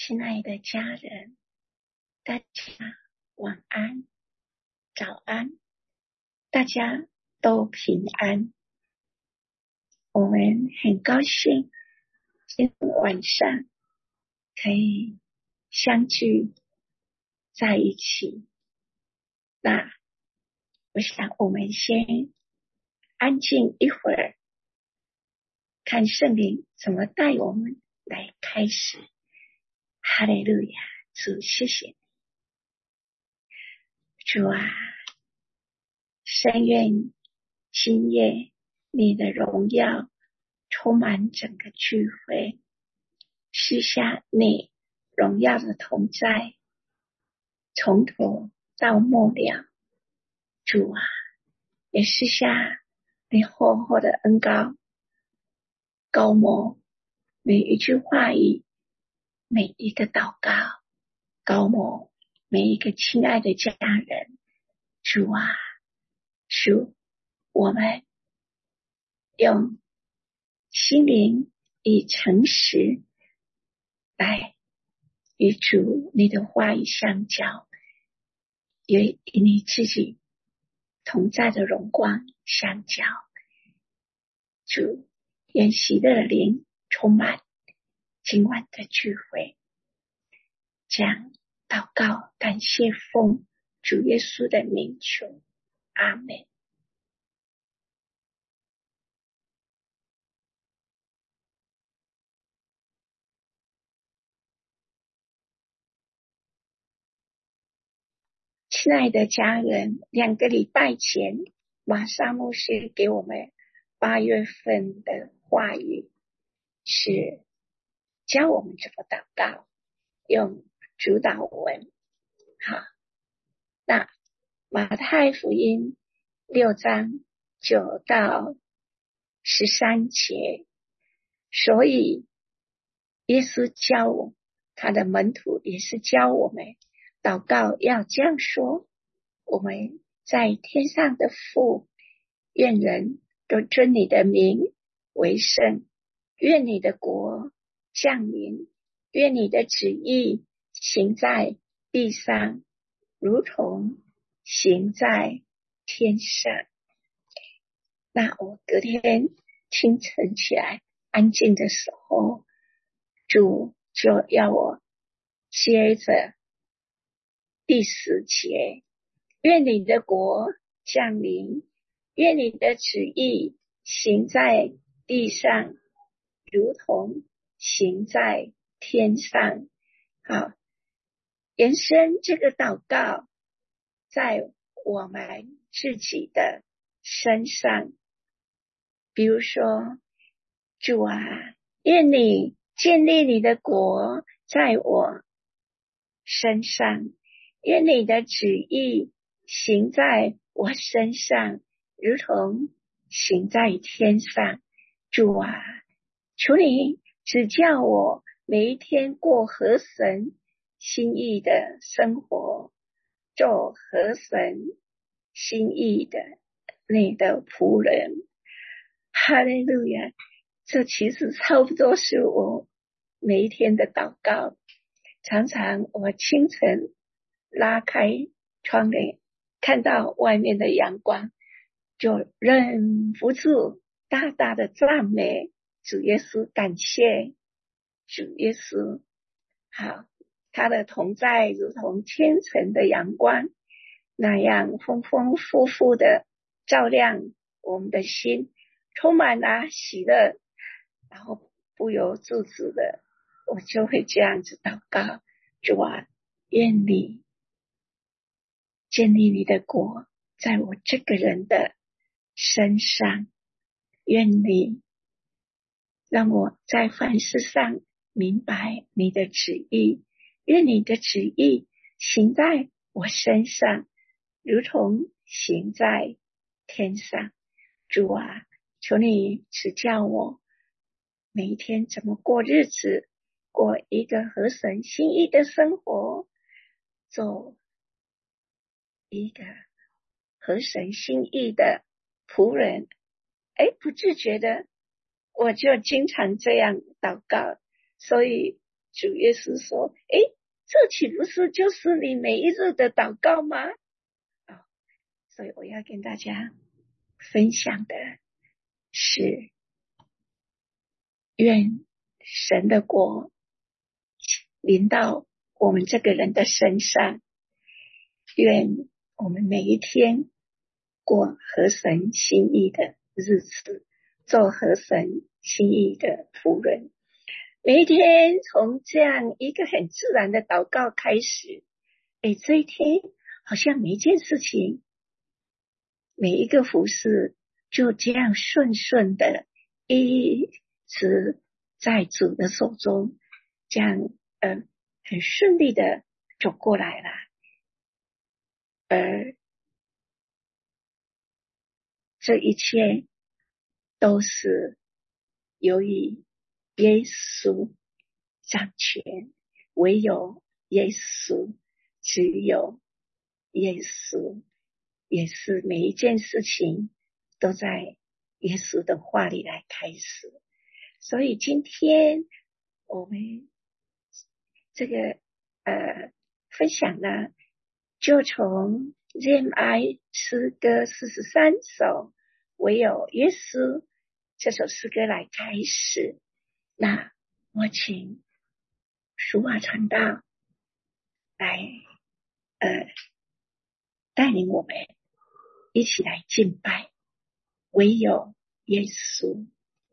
亲爱的家人，大家晚安、早安，大家都平安。我们很高兴今天晚上可以相聚在一起。那我想我们先安静一会儿，看圣灵怎么带我们来开始。哈利路亚，主谢谢你。主啊，深愿今夜你的荣耀充满整个聚会，赐下你荣耀的同在，从头到末了。主啊，也赐下你厚厚的恩膏，高摩每一句话语，每一个祷告，高摩每一个亲爱的家人。主啊，主，我们用心灵以诚实来与主你的话语相交，与你自己同在的荣光相交。主，愿喜乐的灵充满今晚的聚会，将祷告感谢奉主耶稣的名求，阿们。亲爱的家人，2个礼拜前马萨牧师给我们8月份的话语，是教我们怎么祷告，用主导文。好，那马太福音6章9到13节，所以耶稣教我，他的门徒也是教我们祷告要这样说：我们在天上的父，愿人都尊你的名为圣，愿你的国降临，愿你的旨意行在地上，如同行在天上。那我隔天清晨起来安静的时候，主就要我接着第10节，愿你的国降临，愿你的旨意行在地上，如同行在天上。好，延伸这个祷告在我们自己的身上，比如说，主啊，愿你建立你的国在我身上，愿你的旨意行在我身上，如同行在天上。主啊，求你指教我每一天过合神心意的生活，做合神心意的你的仆人。哈利路亚！这其实差不多是我每一天的祷告。常常我清晨拉开窗帘，看到外面的阳光，就忍不住大大的赞美主耶稣，感谢主耶稣。好，他的同在如同清晨的阳光那样丰丰富富的照亮我们的心，充满了喜乐，然后不由自主的我就会这样子祷告：主啊，愿你建立你的国在我这个人的身上，愿你让我在凡事上明白你的旨意，愿你的旨意行在我身上，如同行在天上。主啊，求你指教我每一天怎么过日子，过一个合神心意的生活，做一个合神心意的仆人。不自觉的我就经常这样祷告，所以主耶稣说，这岂不是就是你每一日的祷告吗？所以我要跟大家分享的是，愿神的国临到我们这个人的身上，愿我们每一天过合神心意的日子，做合神心意的仆人。每一天从这样一个很自然的祷告开始，这一天好像每一件事情，每一个服事就这样顺顺的一直在主的手中，这样很顺利的走过来了。而这一切都是由于耶稣掌权，唯有耶稣，只有耶稣，也是每一件事情都在耶稣的话里来开始。所以今天我们这个分享呢，就从 ZMI 诗歌43首唯有耶稣这首诗歌来开始。那我请淑华传道来带领我们一起来敬拜唯有耶稣。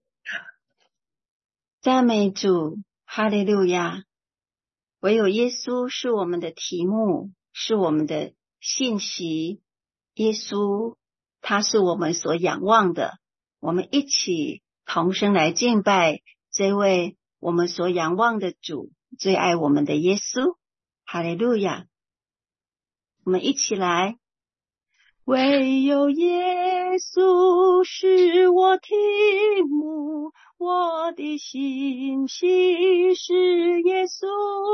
赞美主，哈利路亚！唯有耶稣是我们的题目，是我们的信息。耶稣，他是我们所仰望的。我们一起同声来敬拜这位我们所仰望的主，最爱我们的耶稣。哈利路亚！我们一起来。唯有耶稣是我题目，我的信息是耶稣。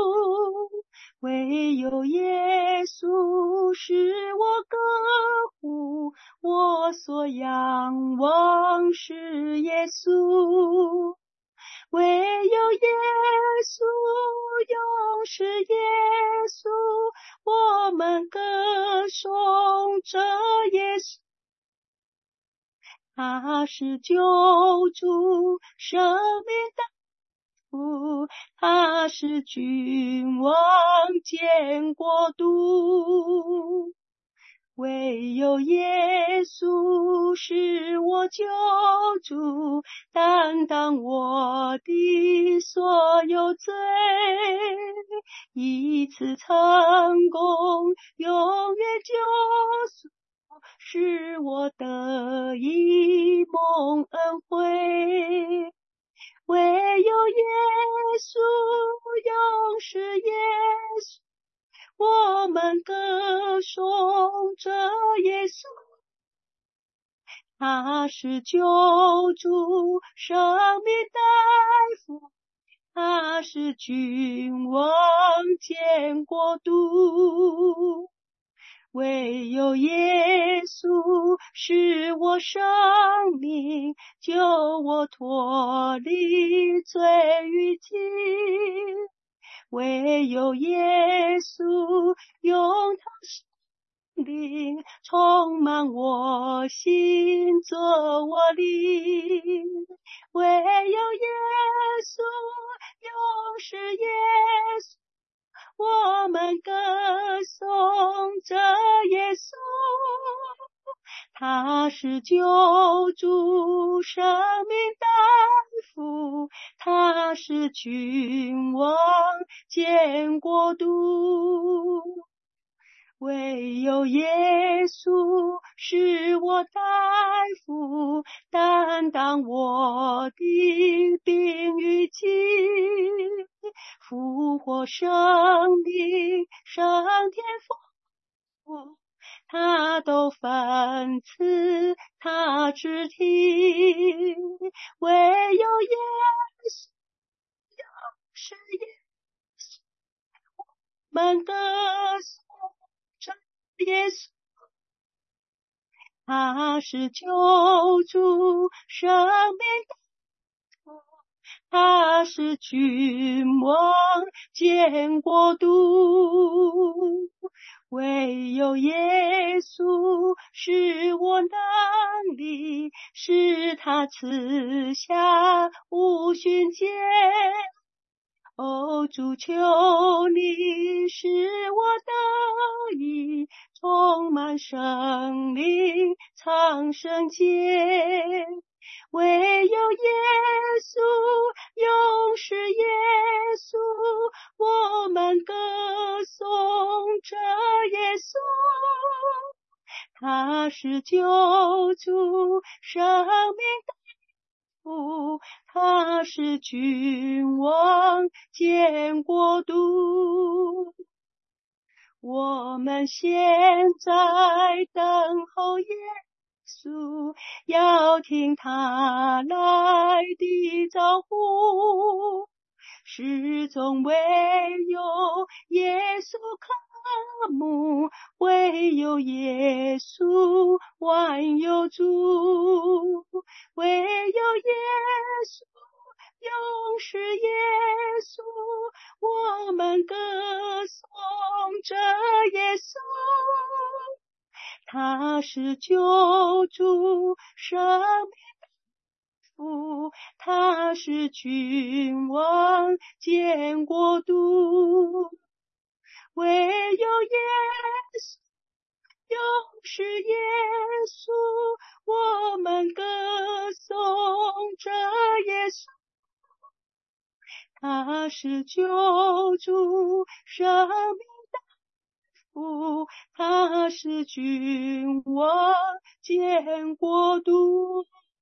唯有耶稣是我歌呼，我所仰望是耶稣。唯有耶稣，永是耶稣，我们歌颂这耶稣。他是救主，生命的主，他是君王建国度。唯有耶稣是我救主，担当我的所有罪，一次成功，永远救赎，使我得以蒙恩惠。唯有耶稣，永是耶稣，我们歌颂这耶稣。他是救主，生命代父，他是君王建国度。唯有耶稣是我生命，救我脱离罪与疾。唯有耶稣用他生命充满我心，做我灵。唯有耶稣，永是耶稣，我们歌颂这耶稣。他是救主，生命代父，他是君王建国度。唯有耶稣是我代父，担当我的病与疾，复活生命，上天父，他都分赐他肢体。唯有耶稣，是耶稣，我们歌颂这耶稣。他是救主，生命的主， 他是君王建国度。唯有耶稣是我能力，是他赐下无旬节。哦，主求你使我得以充满生灵苍生界。唯有耶稣，永是耶稣，我们歌颂这耶稣。他是救主，生命的父，他是君王建国度。我们现在等候耶稣，要听他来的招呼。始终唯有耶稣渴慕，唯有耶稣万有主，唯有耶稣，永是耶稣，我们歌颂这耶稣。他是救主，生命的父，他是君王建国度。唯有耶稣，永是耶稣，我们歌颂这耶稣。他是救主，生命的父，他是君王建国度。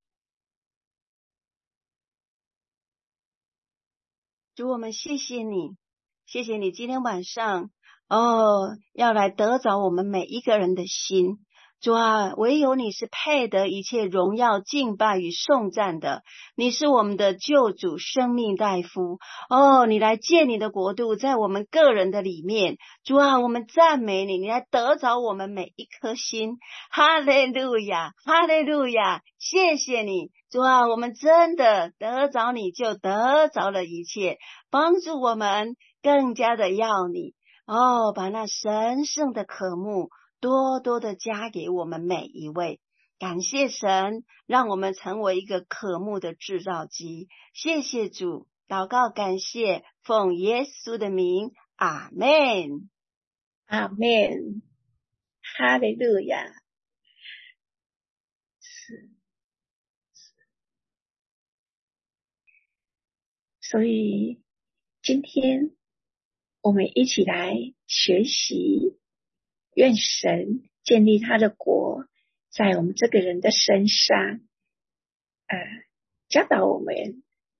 主，我们谢谢你，谢谢你今天晚上要来得着我们每一个人的心。主啊，唯有你是配得一切荣耀敬拜与颂赞的，你是我们的救主，生命大夫。你来建你的国度在我们个人的里面。主啊，我们赞美你，你来得着我们每一颗心。哈利路亚，哈利路亚，谢谢你。主啊，我们真的得着你就得着了一切，帮助我们更加的要你把那神圣的渴慕多多的加给我们每一位。感谢神，让我们成为一个渴慕的制造机。谢谢主，祷告感谢，奉耶稣的名，阿们， 阿们，哈利路亚。所以今天我们一起来学习，愿神建立他的国在我们这个人的身上，教导我们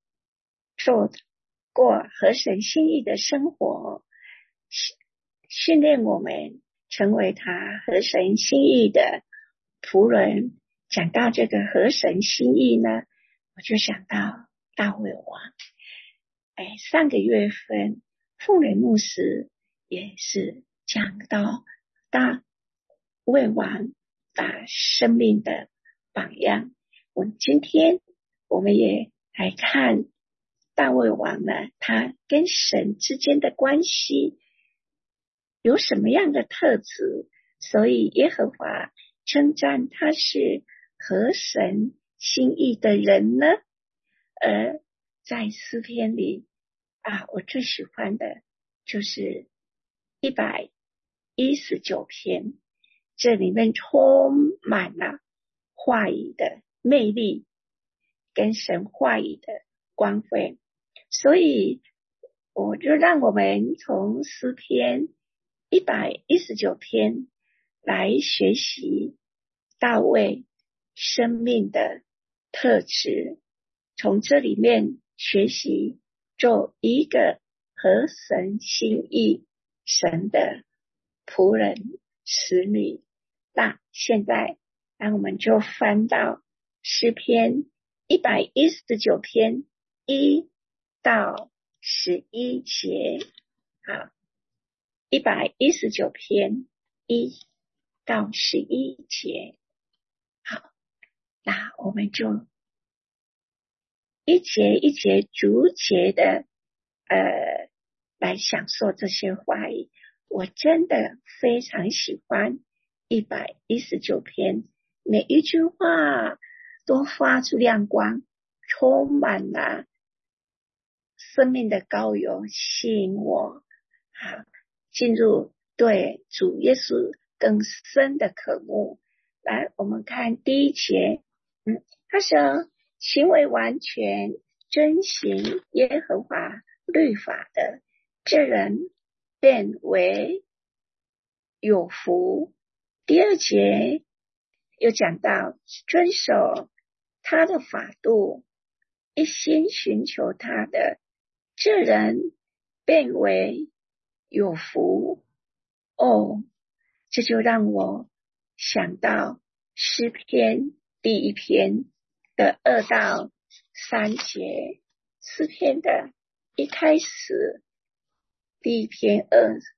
过合神心意的生活，训练我们成为他合神心意的仆人。讲到这个合神心意呢，我就想到大卫王。上个月份妇人牧师也是讲到大卫王把生命的榜样。今天我们也来看大卫王呢，他跟神之间的关系有什么样的特质，所以耶和华称赞他是合神心意的人呢。而在诗篇里我最喜欢的就是119篇，这里面充满了话语的魅力跟神话语的光辉。所以我就让我们从诗篇119篇来学习大卫生命的特质，从这里面学习做一个合神心意神的仆人使女。那现在让我们就翻到诗篇119篇1到11节。好，119篇1到11节。好，那我们就一节一节逐节的来享受这些话语。我真的非常喜欢119篇，每一句话都发出亮光，充满了生命的高油，吸引我进入对主耶稣更深的渴慕。来，我们看第一节，他说行为完全遵行耶和华律法的，这人便为有福。第二节又讲到遵守他的法度，一心寻求他的，这人便为有福。这就让我想到诗篇第1篇的2到3节，诗篇的一开始第1篇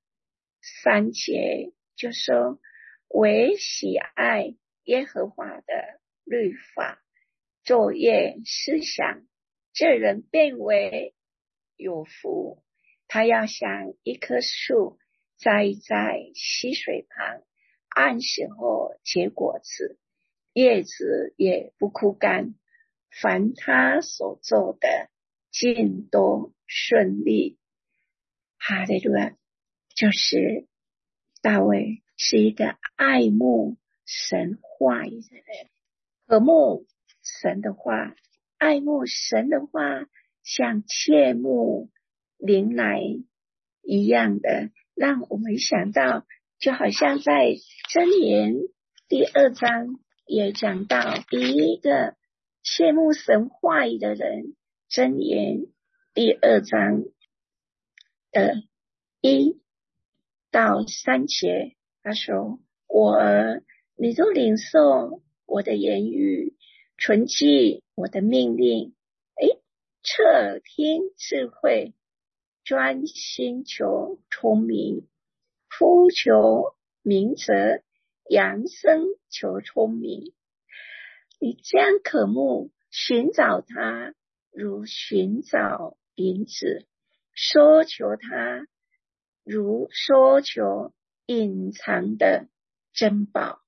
2、3节就说，唯喜爱耶和华的律法，昼夜思想，这人便为有福。他要像一棵树栽在溪水旁，按时候结果子，叶子也不枯干，凡他所做的尽都顺利。哈利路亚！就是大卫是一个爱慕神话语的人，渴慕神的话，爱慕神的话，像切慕灵奶一样的，让我们想到，就好像在箴言第2章也讲到，一个切慕神话语的人，箴言第2章的1到3节，他说，我儿，你都领受我的言语，存记我的命令，侧听智慧，专心求聪明，夫求明哲，扬声求聪明。你这样渴慕寻找他，如寻找银子，搜求他，如搜求隐藏的珍宝。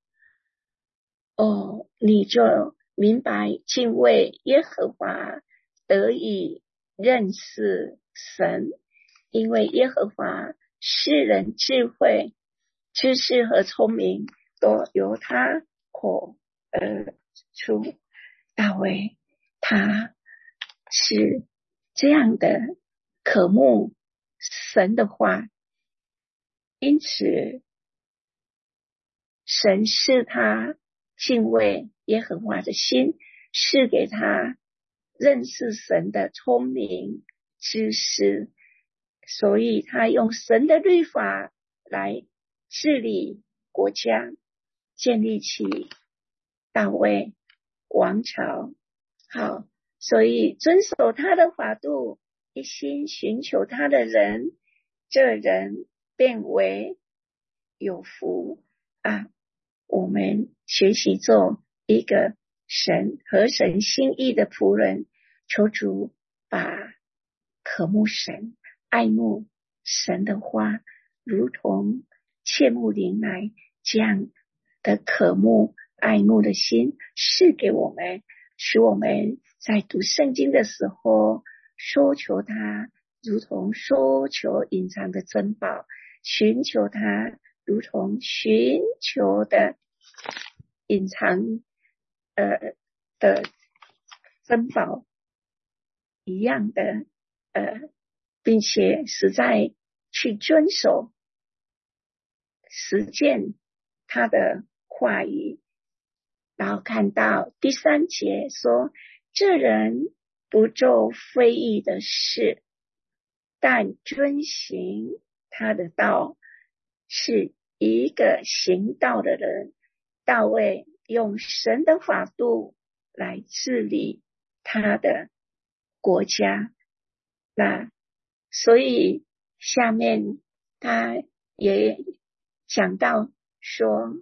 你就明白敬畏耶和华，得以认识神，因为耶和华世人智慧、知识和聪明都由他口而出。大卫他是这样的渴慕神的话，因此神是他敬畏耶和华的心，是给他认识神的聪明知识，所以他用神的律法来治理国家，建立起大卫王朝。好，所以遵守他的法度，一心寻求他的人，这人便为有福我们学习做一个合神心意的仆人，求主把渴慕神、爱慕神的话，如同切慕灵奶这样的渴慕爱慕的心赐给我们，使我们在读圣经的时候搜求它，如同搜求隐藏的珍宝，寻求它如同寻求的隐藏的珍宝一样的并且实在去遵守实践他的话语。然后看到第3节说，这人不做非义的事，但遵行他的道，是一个行道的人。大卫用神的法度来治理他的国家。那所以下面他也讲到说，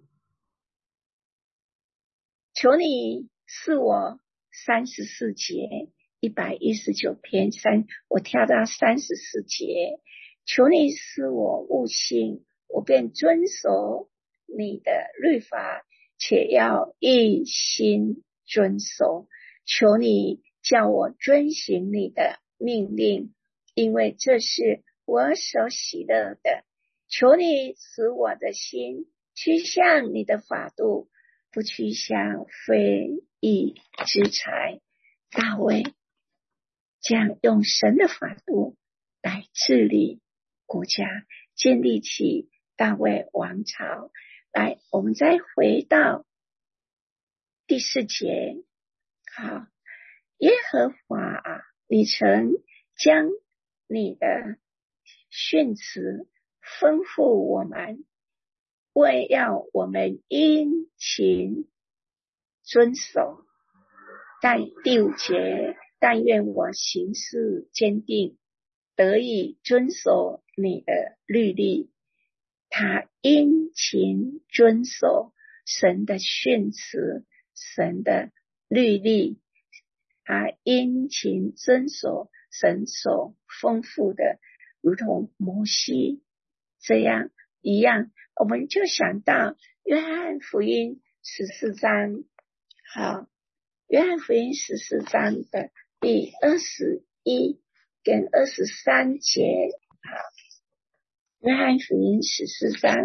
求你赐我34节 119篇我跳到34节，求你使我悟性，我便遵守你的律法，且要一心遵守。求你叫我遵行你的命令，因为这是我所喜乐的。求你使我的心趋向你的法度，不趋向非义之财。大卫将用神的法度来治理国家，建立起大卫王朝。来，我们再回到第4节。好，耶和华啊，你曾将你的训词吩咐我们，为要我们殷勤遵守。但第5节，但愿我行事坚定，得以遵守你的律例。他殷勤遵守神的训词，神的律例，他殷勤遵守神所吩咐的，如同摩西这样一样。我们就想到约翰福音14章，好，约翰福音14章的第21跟23节。好，约翰福音14章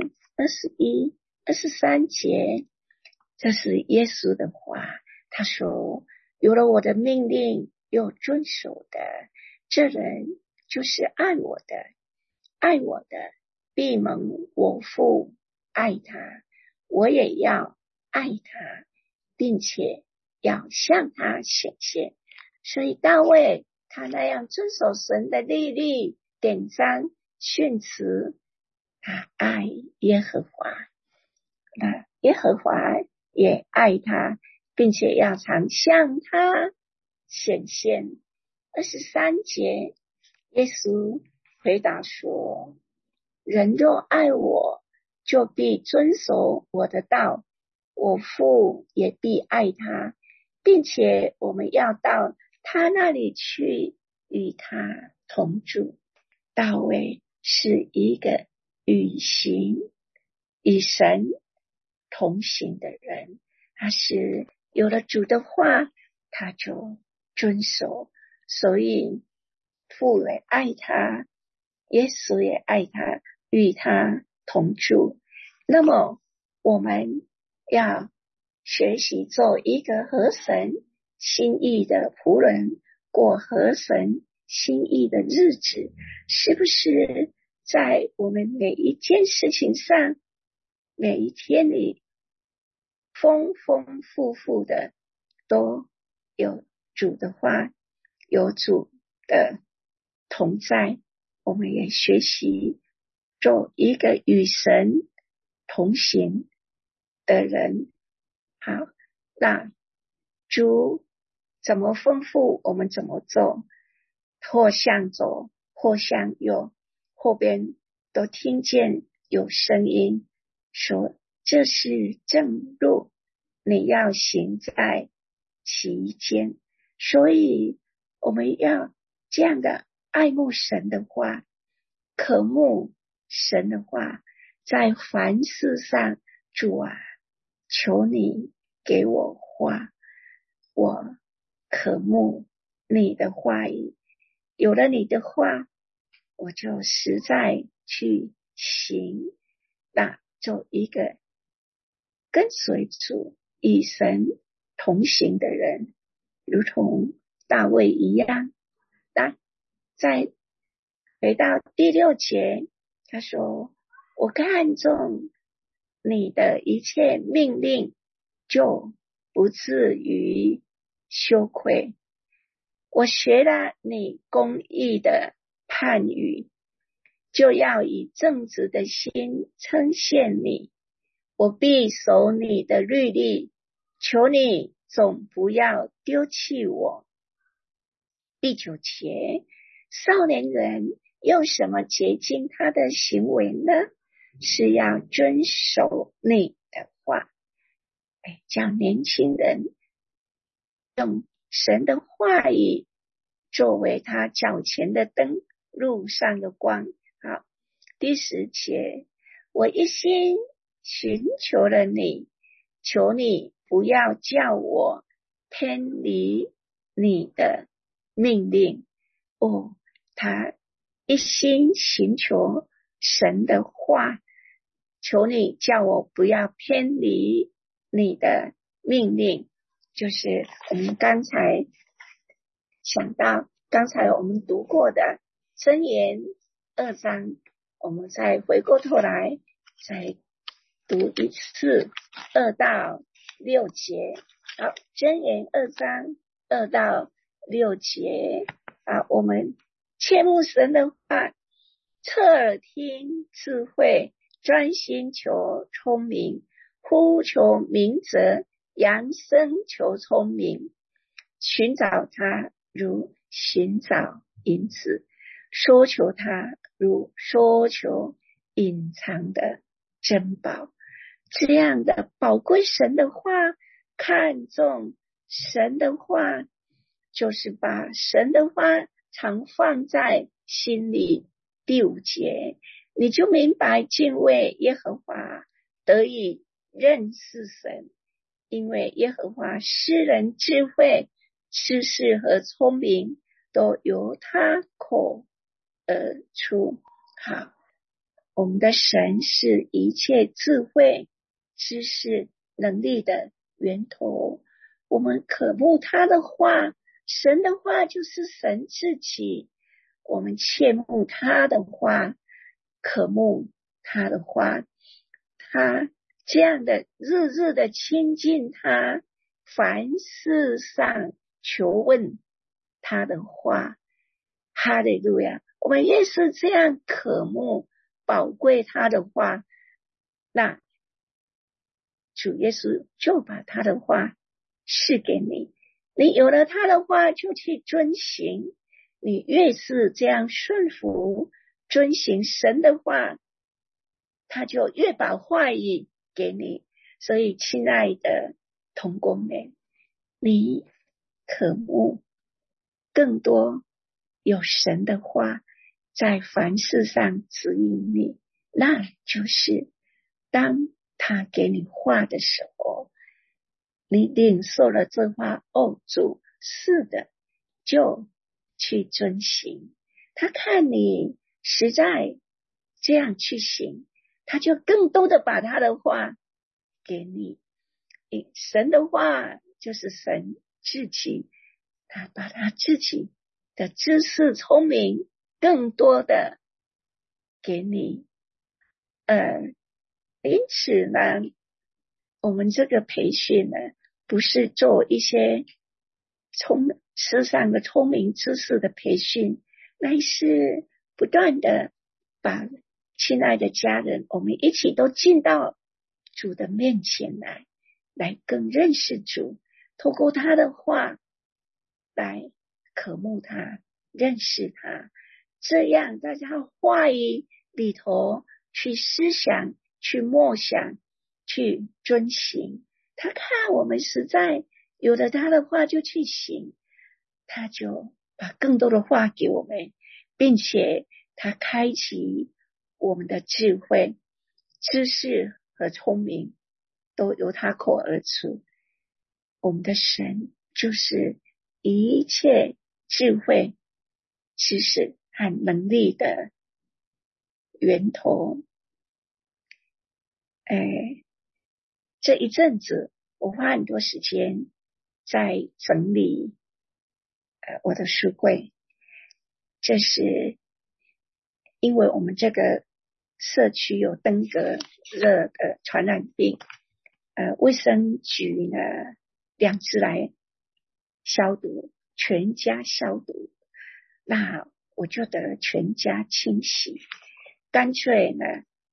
21、23节，这是耶稣的话。他说，有了我的命令又遵守的，这人就是爱我的，爱我的必蒙我父爱他，我也要爱他，并且要向他显现。所以大卫他那样遵守神的律例、典章、训词，他爱耶和华，那耶和华也爱他，并且要常向他显现。23节，耶稣回答说，人若爱我，就必遵守我的道，我父也必爱他，并且我们要到他那里去，与他同住。大卫是一个与神同行的人，他是有了主的话他就遵守，所以父也爱他，耶稣也爱他，与他同住。那么我们要学习做一个合神心意的仆人，过合神心意的日子，是不是在我们每一件事情上，每一天里丰丰富富的都有主的话，有主的同在。我们也学习做一个与神同行的人。好，那主怎么吩咐我们怎么做，或向左或向右，后边都听见有声音说，这是正路，你要行在其间。所以我们要这样的爱慕神的话，渴慕神的话，在凡事上，主啊，求你给我话，我渴慕你的话语，有了你的话，我就实在去行，那做一个跟随主与神同行的人，如同大卫一样。那再回到第6节，他说，我看重你的一切命令，就不至于羞愧。我学了你公义的判语，就要以正直的心称谢你。我必守你的律例，求你总不要丢弃我。第9节，少年人用什么洁净他的行为呢？是要遵守你的话。叫年轻人用神的话语作为他脚前的灯，路上的光。好，第10节，我一心寻求了你，求你不要叫我偏离你的命令。他一心寻求神的话，求你叫我不要偏离你的命令。就是我们刚才想到，刚才我们读过的箴言2章，我们再回过头来再读一次2到6节。好，箴言2章2到6节。我们切慕神的话，侧耳听智慧，专心求聪明，呼求明哲，扬声求聪明。寻找他如寻找银子，索求他如索求隐藏的珍宝。这样的宝贵神的话，看重神的话，就是把神的话常放在心里。第5节，你就明白敬畏耶和华，得以认识神，因为耶和华施人智慧，知识和聪明都由他口而出。好，我们的神是一切智慧、知识、能力的源头。我们渴慕他的话，神的话就是神自己。我们切慕他的话，渴慕他的话，他这样的日日的亲近他，凡事上求问他的话。哈利路亚！我们越是这样渴慕宝贵他的话，那主耶稣就把他的话赐给你，你有了他的话就去遵行。你越是这样顺服遵行神的话，他就越把话语给你。所以亲爱的同工们，你渴慕更多有神的话在凡事上指引你，那就是当他给你话的时候，你领受了这话，主是的，就去遵行。他看你实在这样去行，他就更多的把他的话给你。神的话就是神自己，他把他自己的知识聪明更多的给你。因此呢，我们这个培训呢，不是做一些世上的聪明知识的培训，乃是不断的把亲爱的家人，我们一起都进到主的面前来更认识主，透过他的话来渴慕他，认识他，这样在他话语里头去思想，去默想，去遵行。他看我们实在有了他的话就去行，他就把更多的话给我们，并且他开启我们的智慧、知识和聪明都由他口而出。我们的神就是一切智慧、知识和能力的源头。这一阵子我花很多时间在整理我的书柜，这是因为我们这个社区有登革热的传染病，卫生局呢2次来消毒，全家消毒，那我就得全家清洗，干脆呢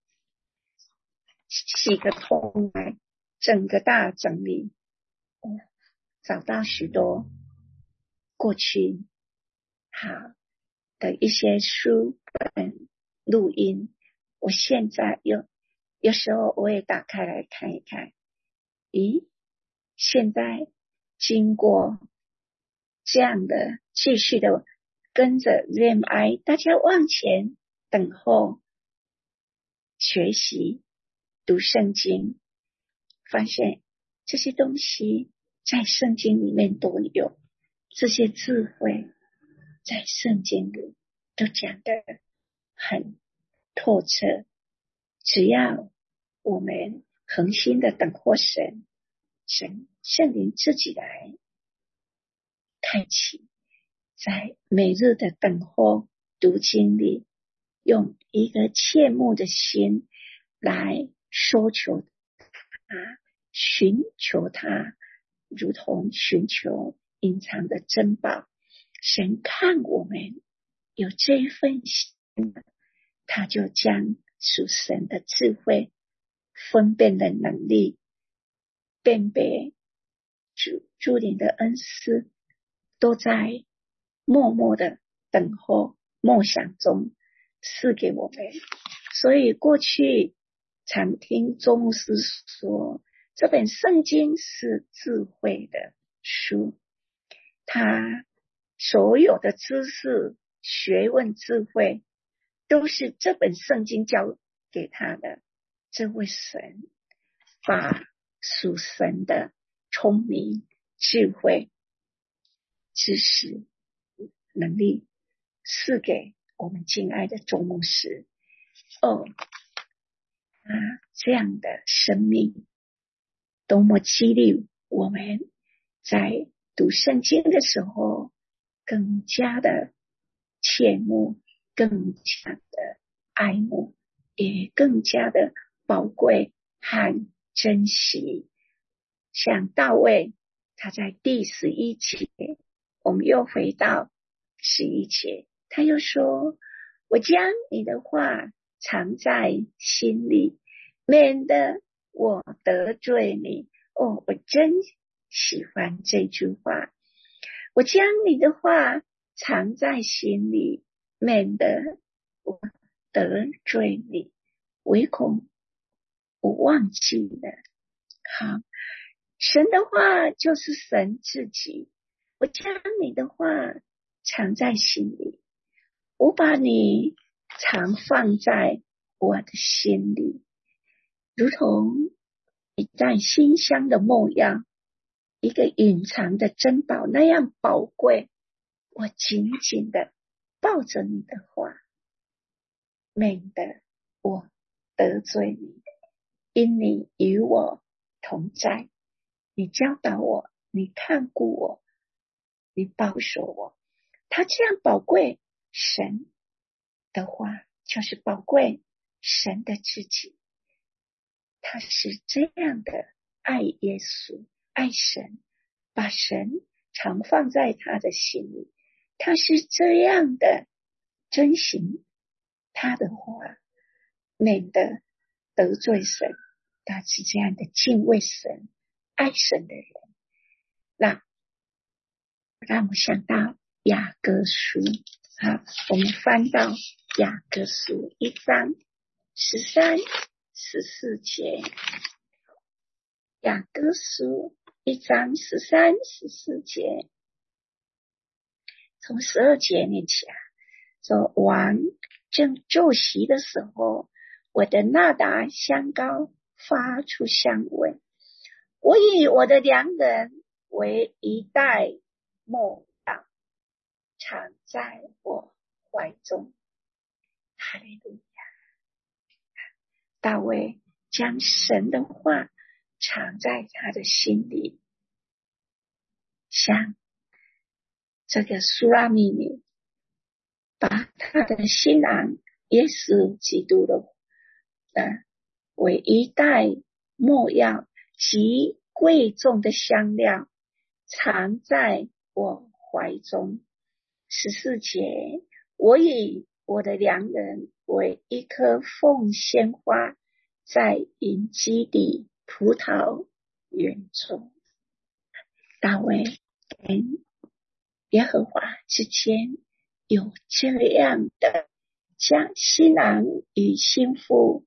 洗个通来整个大整理，找到许多过去好的一些书本录音，我现在有时候我也打开来看一看，现在经过这样的继续的跟着 ZMI 大家往前等候学习读圣经，发现这些东西在圣经里面都有，这些智慧在圣经里都讲得很透彻，只要我们恒心的等候神，圣灵自己来开启，在每日的等候读经里，用一个切慕的心来搜求他，寻求他，如同寻求隐藏的珍宝。神看我们有这一份心，他就将属神的智慧、分辨的能力、辨别主灵的恩赐，都在默默的等候默想中赐给我们。所以过去常听周牧师说，这本圣经是智慧的书，他所有的知识、学问、智慧都是这本圣经教给他的。这位神把属神的聪明、智慧、知识、能力赐给我们敬爱的周牧师。这样的生命多么激励我们在读圣经的时候更加的切慕，更加的爱慕，也更加的宝贵和珍惜。像大卫，他在第11节，我们又回到11节，他又说，我将你的话藏在心里，免得我得罪你。我真喜欢这句话，我将你的话藏在心里，免得我得罪你，唯恐我忘记了。好，神的话就是神自己，我将你的话藏在心里，我把你常放在我的心里，如同一袋馨香的墨药，一个隐藏的珍宝那样宝贵。我紧紧的抱着你的话，免得我得罪你，因你与我同在，你教导我，你看顾我，你保守我。他这样宝贵，神的话就是宝贵神的自己，他是这样的爱耶稣，爱神，把神常放在他的心里，他是这样的遵行他的话，免得得罪神，他是这样的敬畏神、爱神的人。那让我想到雅各书，好，我们翻到雅各书1章13、14节，雅各书1章13、14节，从12节念起来，说王正坐席的时候，我的纳达香膏发出香味，我以我的良人为一袋墨药，藏在我怀中。哈利路亚！大卫将神的话藏在他的心里，像这个苏拉米尼把他的新郎耶稣基督的为一袋墨药极贵重的香料，藏在我怀中。14节，我以我的良人为一棵凤仙花，在隐基底葡萄园中。大卫跟耶和华之间有这样的将新郎与新妇、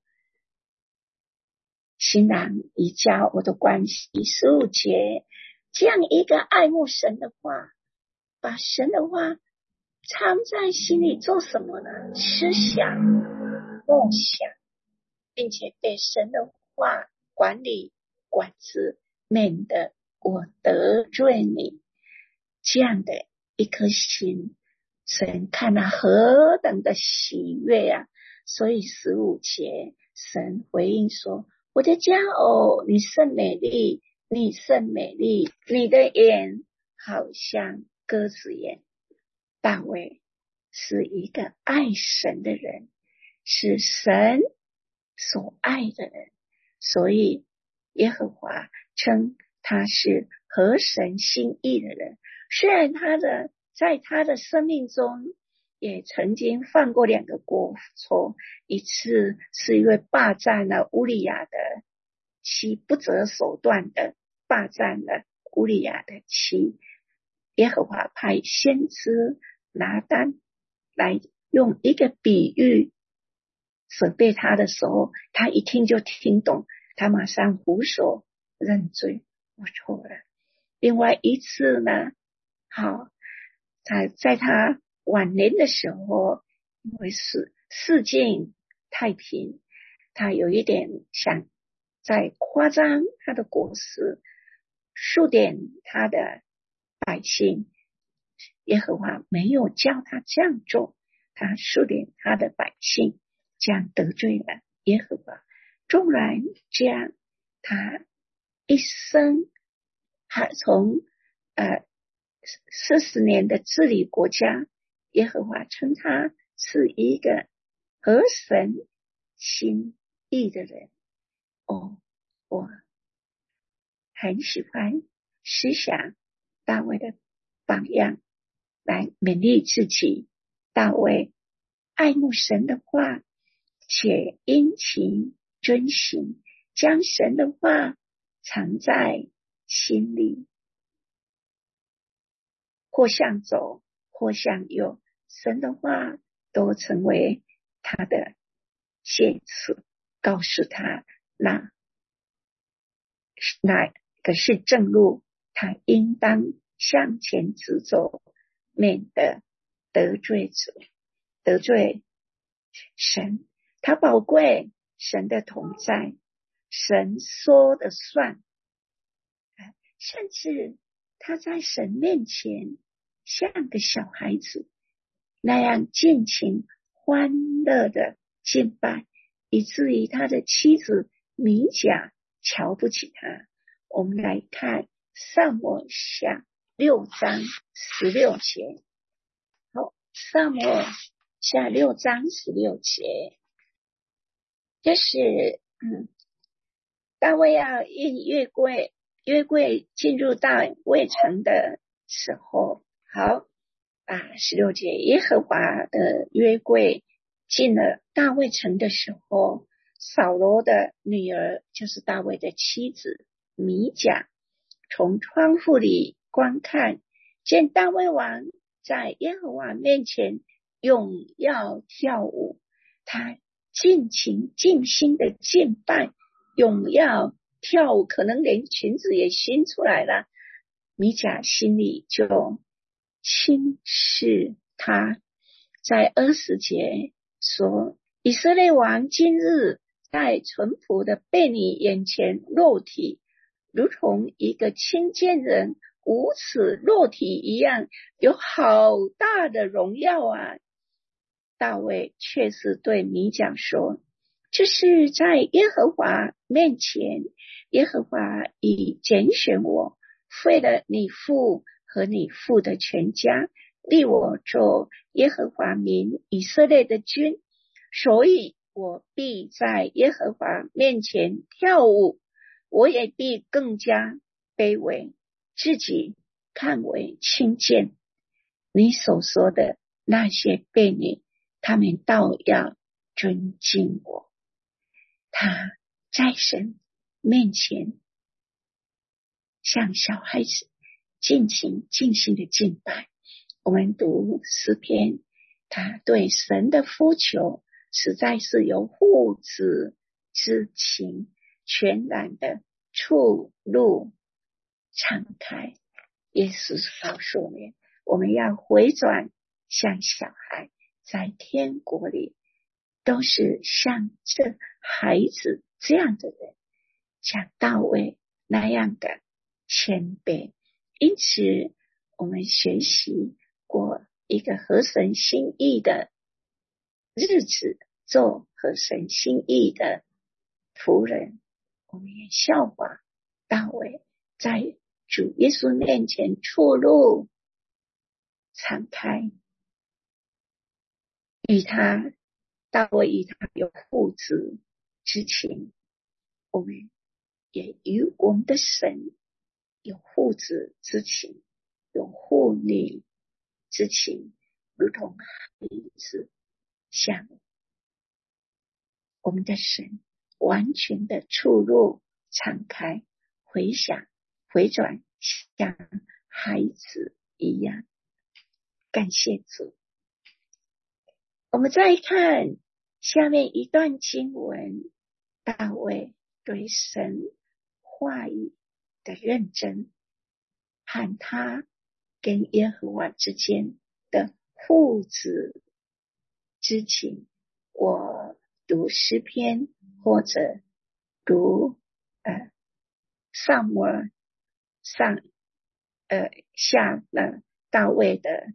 新郎与佳偶的关系。15节，这样一个爱慕神的话， 把神的话藏在心里做什么呢？思想、梦想，并且被神的话管理、管制，免得我得罪你。这样的一颗心，神看了何等的喜悦啊！所以15节，神回应说：我的佳偶，你甚美丽，你甚美丽，你的眼好像鸽子眼。大卫是一个爱神的人，是神所爱的人，所以耶和华称他是合神心意的人。虽然在他的生命中也曾经犯过2个过错，一次是因为霸占了乌利亚的妻，不择手段的霸占了乌利亚的妻。耶和华派先知拿单来用一个比喻责备他的时候，他一听就听懂，他马上俯首认罪，我错了。另外一次呢，在他晚年的时候，因为世境太平，他有一点想再夸张他的果实，数点他的百姓，耶和华没有叫他这样做，他数点他的百姓，这样得罪了耶和华。纵然这样，他一生从40年的治理国家，耶和华称他是一个合神心意的人。我很喜欢思想大卫的榜样来勉励自己。大卫爱慕神的话，且殷勤遵行，将神的话藏在心里，或向左或向右，神的话都成为他的线索，告诉他哪个是正路，他应当向前直走，免得得罪神。他宝贵神的同在，神说的算，甚至他在神面前像个小孩子那样尽情欢乐的敬拜，以至于他的妻子米甲瞧不起他。我们来看撒母耳下6章16节。好，撒母耳下6章16节，就是大卫要印约柜进入大卫城的时候，好16节，耶和华的约柜进了大卫城的时候，扫罗的女儿就是大卫的妻子米甲从窗户里观看，见大卫王在耶和华面前用要跳舞，他尽情尽心的敬拜，用要跳舞，可能连裙子也掀出来了。米甲心里就轻视他，在20节说，以色列王今日在淳朴的婢女眼前裸体，如同一个轻贱人无耻裸体一样，有好大的荣耀啊！大卫却是对米甲说，这是在耶和华面前，耶和华已拣选我，废了你父和你父的全家，立我做耶和华民以色列的君，所以我必在耶和华面前跳舞，我也必更加卑微，自己看为轻贱。你所说的那些婢女，他们倒要尊敬我。他在神面前像小孩子尽情的敬拜。我们读诗篇，他对神的呼求实在是有父子之情，全然的触入敞开。耶稣告诉我们， 我们要回转像小孩，在天国里都是像这孩子这样的人，像大卫那样的谦卑。因此我们学习过一个合神心意的日子，做合神心意的仆人。我们也效法大卫，在主耶稣面前出路敞开，大卫与他有父子之情，我们也与我们的神有父子之情，有父女之情，如同孩子像我们的神，完全的出入敞开，回转像孩子一样。感谢主。我们再看下面一段经文，大卫对神话语的认真和他跟耶和华之间的父子之情。我读诗篇或者读撒母耳下了大卫的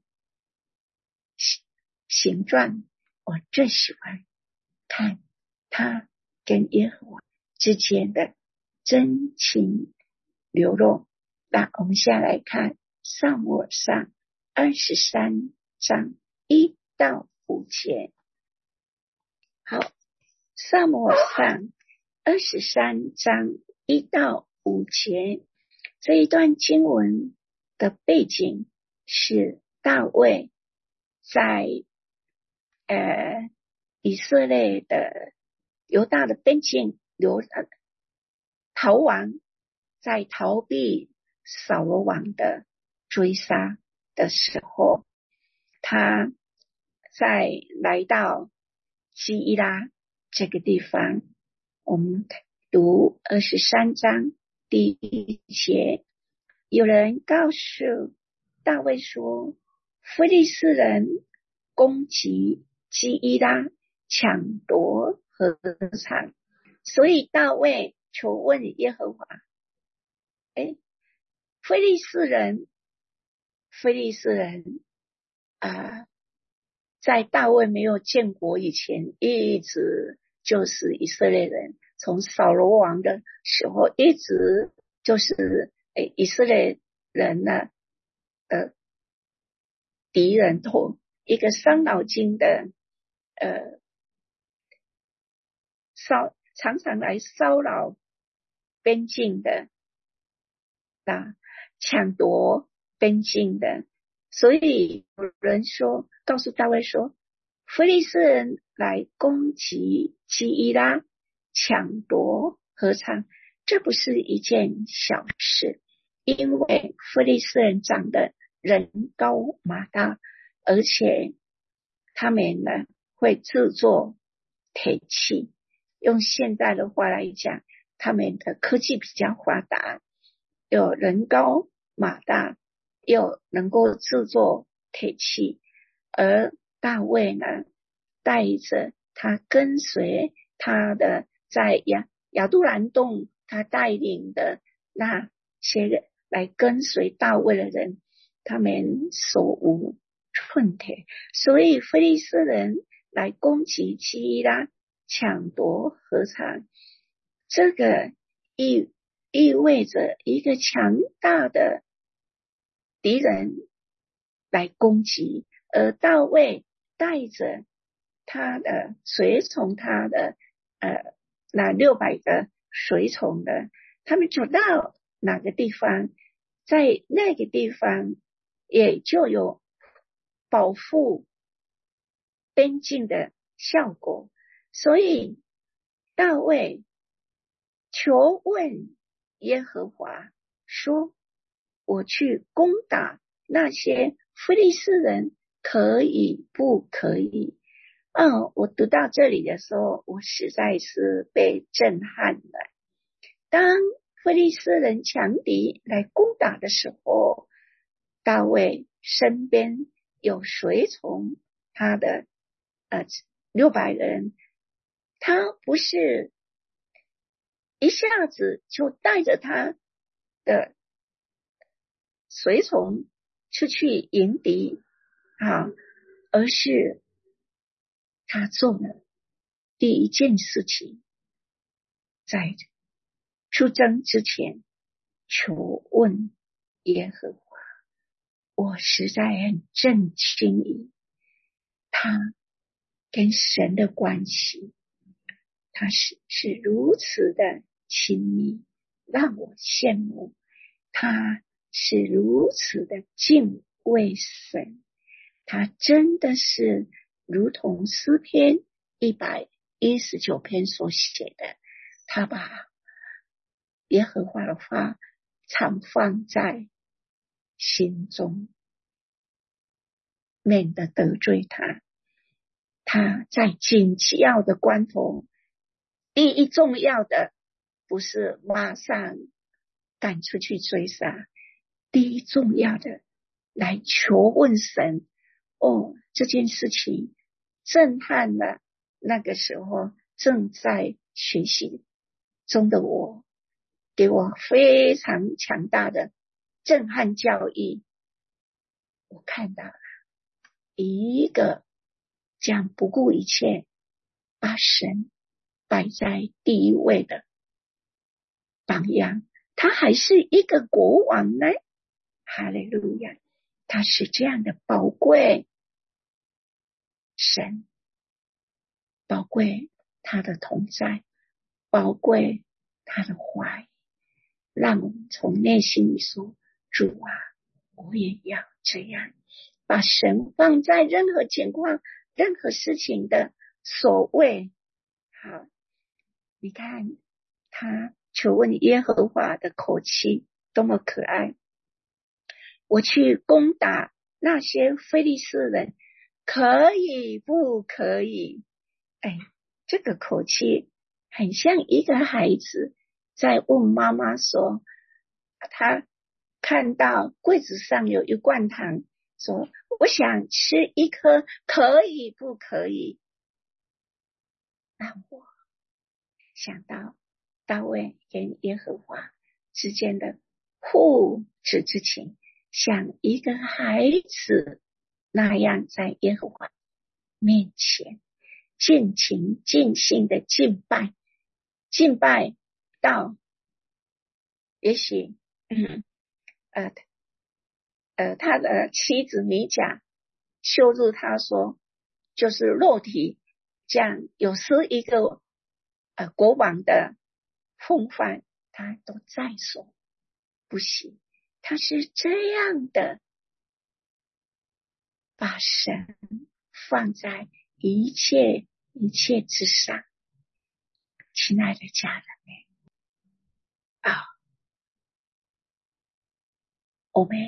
形状，我最喜欢看他跟耶和华之间的真情流露。那我们现在来看撒母耳上23章1到5节。好，撒母耳上23章1到5节，这一段经文的背景是大卫在以色列的犹大的边境逃亡，在逃避扫罗王的追杀的时候，他在来到基伊拉这个地方。我们读23章第1节，有人告诉大卫说，非利士人攻击基伊拉，抢夺禾场，所以大卫求问耶和华。非利士人在大卫没有建国以前，一直就是以色列人，从扫罗王的时候一直就是以色列人呢敌人头，一个伤脑筋的常常来骚扰边境的抢夺边境的。所以有人告诉大卫说，非利士人来攻击基伊拉，抢夺禾场，这不是一件小事，因为非利士人长得人高马大，而且他们呢会制作铁器，用现代的话来讲，他们的科技比较发达，有人高马大，又能够制作铁器。而大卫呢，带着他跟随他的在亚杜兰洞他带领的那些人来跟随大卫的人，他们手无寸铁，所以非利士人来攻击基伊拉，抢夺禾场，这个意味着一个强大的敌人来攻击，而大卫带着他的随从，他的那600个随从的，他们走到哪个地方，在那个地方也就有保护边境的效果。所以大卫求问耶和华说，我去攻打那些非利士人可以不可以？我读到这里的时候，我实在是被震撼了。当非利士人强敌来攻打的时候，大卫身边有随从他的600人，他不是一下子就带着他的随从出去迎敌而是他做了第一件事情，在出征之前求问耶和华。我实在很震惊于他跟神的关系，他是如此的亲密，让我羡慕。他是如此的敬畏神，他真的是如同诗篇119篇所写的，他把耶和华的话常放在心中，免得得罪他。他在紧要的关头，第一重要的不是马上赶出去追杀，第一重要的来求问神。这件事情震撼了那个时候正在学习中的我，给我非常强大的震撼教育。我看到了一个这样不顾一切把神摆在第一位的榜样，他还是一个国王呢，哈利路亚，他是这样的宝贵。神宝贵他的同在，宝贵他的话语，让我们从内心里说，主啊，我也要这样把神放在任何情况任何事情的首位。好，你看他求问耶和华的口气多么可爱。我去攻打那些非利士人，可以不可以？这个口气很像一个孩子在问妈妈说，他看到柜子上有一罐糖，说我想吃一颗，可以不可以？让我想到大卫跟耶和华之间的父子之情，像一个孩子那样在耶和华面前尽情尽兴的敬拜，敬拜到也许他的妻子米甲羞辱他说，就是肉体这样有失一个国王的风范，他都在说不行。他是这样的把神放在一切之上。亲爱的家人们我们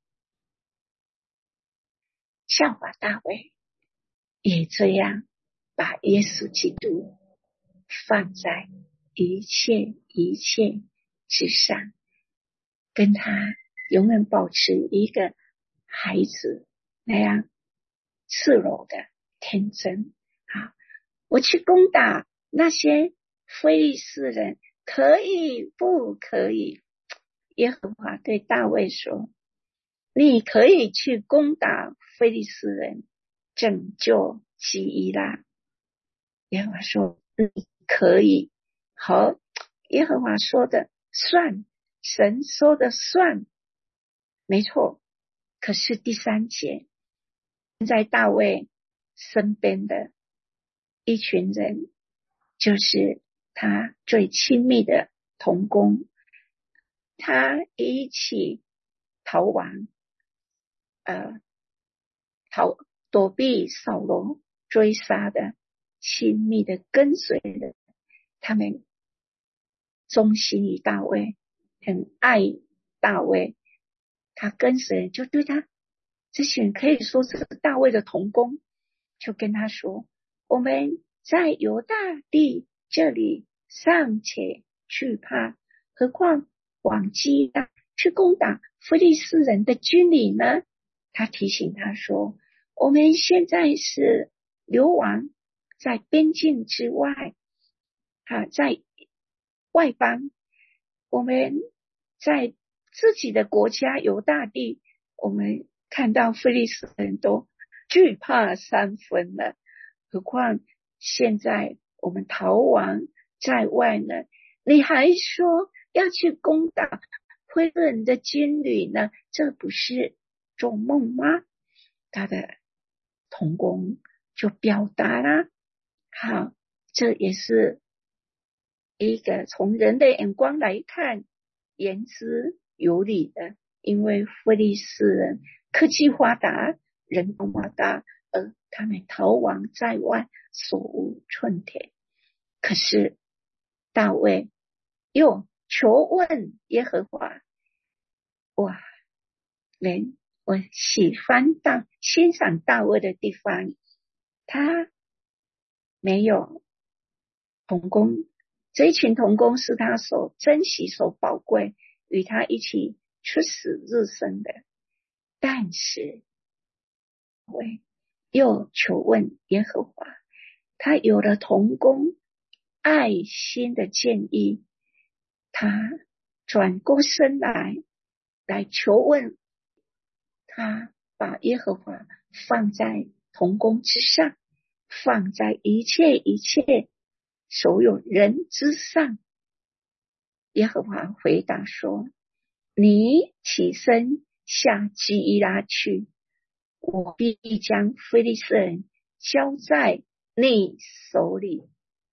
效法大卫，也这样把耶稣基督放在一切之上，跟他永远保持一个孩子那样赤裸的天真。我去攻打那些非利士人，可以不可以？耶和华对大卫说，你可以去攻打非利士人，拯救基伊拉。耶和华说你可以。好，耶和华说的算，神说的算，没错。可是第3节，在大卫身边的一群人，就是他最亲密的同工，他一起逃亡，躲避扫罗追杀的亲密的跟随人，他们忠心于大卫，很爱大卫，他跟随就对他这些人可以说是大卫的同工，就跟他说，我们在犹大地这里尚且惧怕，何况往基大去攻打非利士人的军旅呢？ 他提醒他说，我们现在是流亡在边境之外，在外邦，我们在自己的国家犹大地，我们看到非利士人都惧怕三分了，何况现在我们逃亡在外呢，你还说要去攻打非利士人的军旅呢，这不是做梦吗？他的同工就表达了，好，这也是一个从人的眼光来看言之有理的，因为非利士人科技发达，人口发达，而他们逃亡在外，手无寸铁。可是大卫又求问耶和华，哇，我欣赏大卫的地方，他没有同工，这一群同工是他所珍惜所宝贵，与他一起出死入生的，但是又求问耶和华，他有了同工爱心的建议，他转过身来求问，他把耶和华放在同工之上，放在一切所有人之上。耶和华回答说，你起身下基伊拉去，我必将非利士人交在你手里。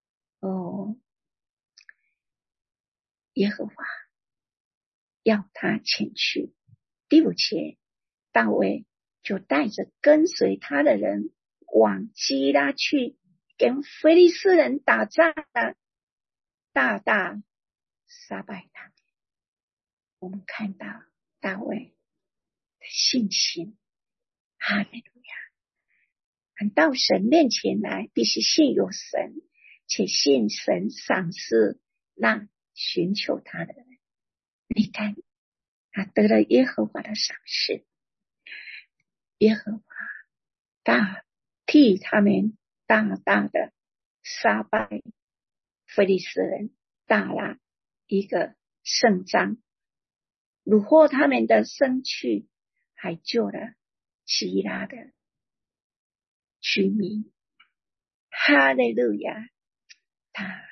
耶和华要他前去。第5节，大卫就带着跟随他的人往基伊拉去，跟非利士人打仗了，大大杀败他们。我们看到大卫的信心，哈利路亚！到神面前来，必须信有神，且信神赏赐那寻求他的人。你看，他得了耶和华的赏识，耶和华替他们大大的杀败非利士人，打了一个胜仗，虏获他们的生去，还救了基伊拉的居民。哈利路亚！他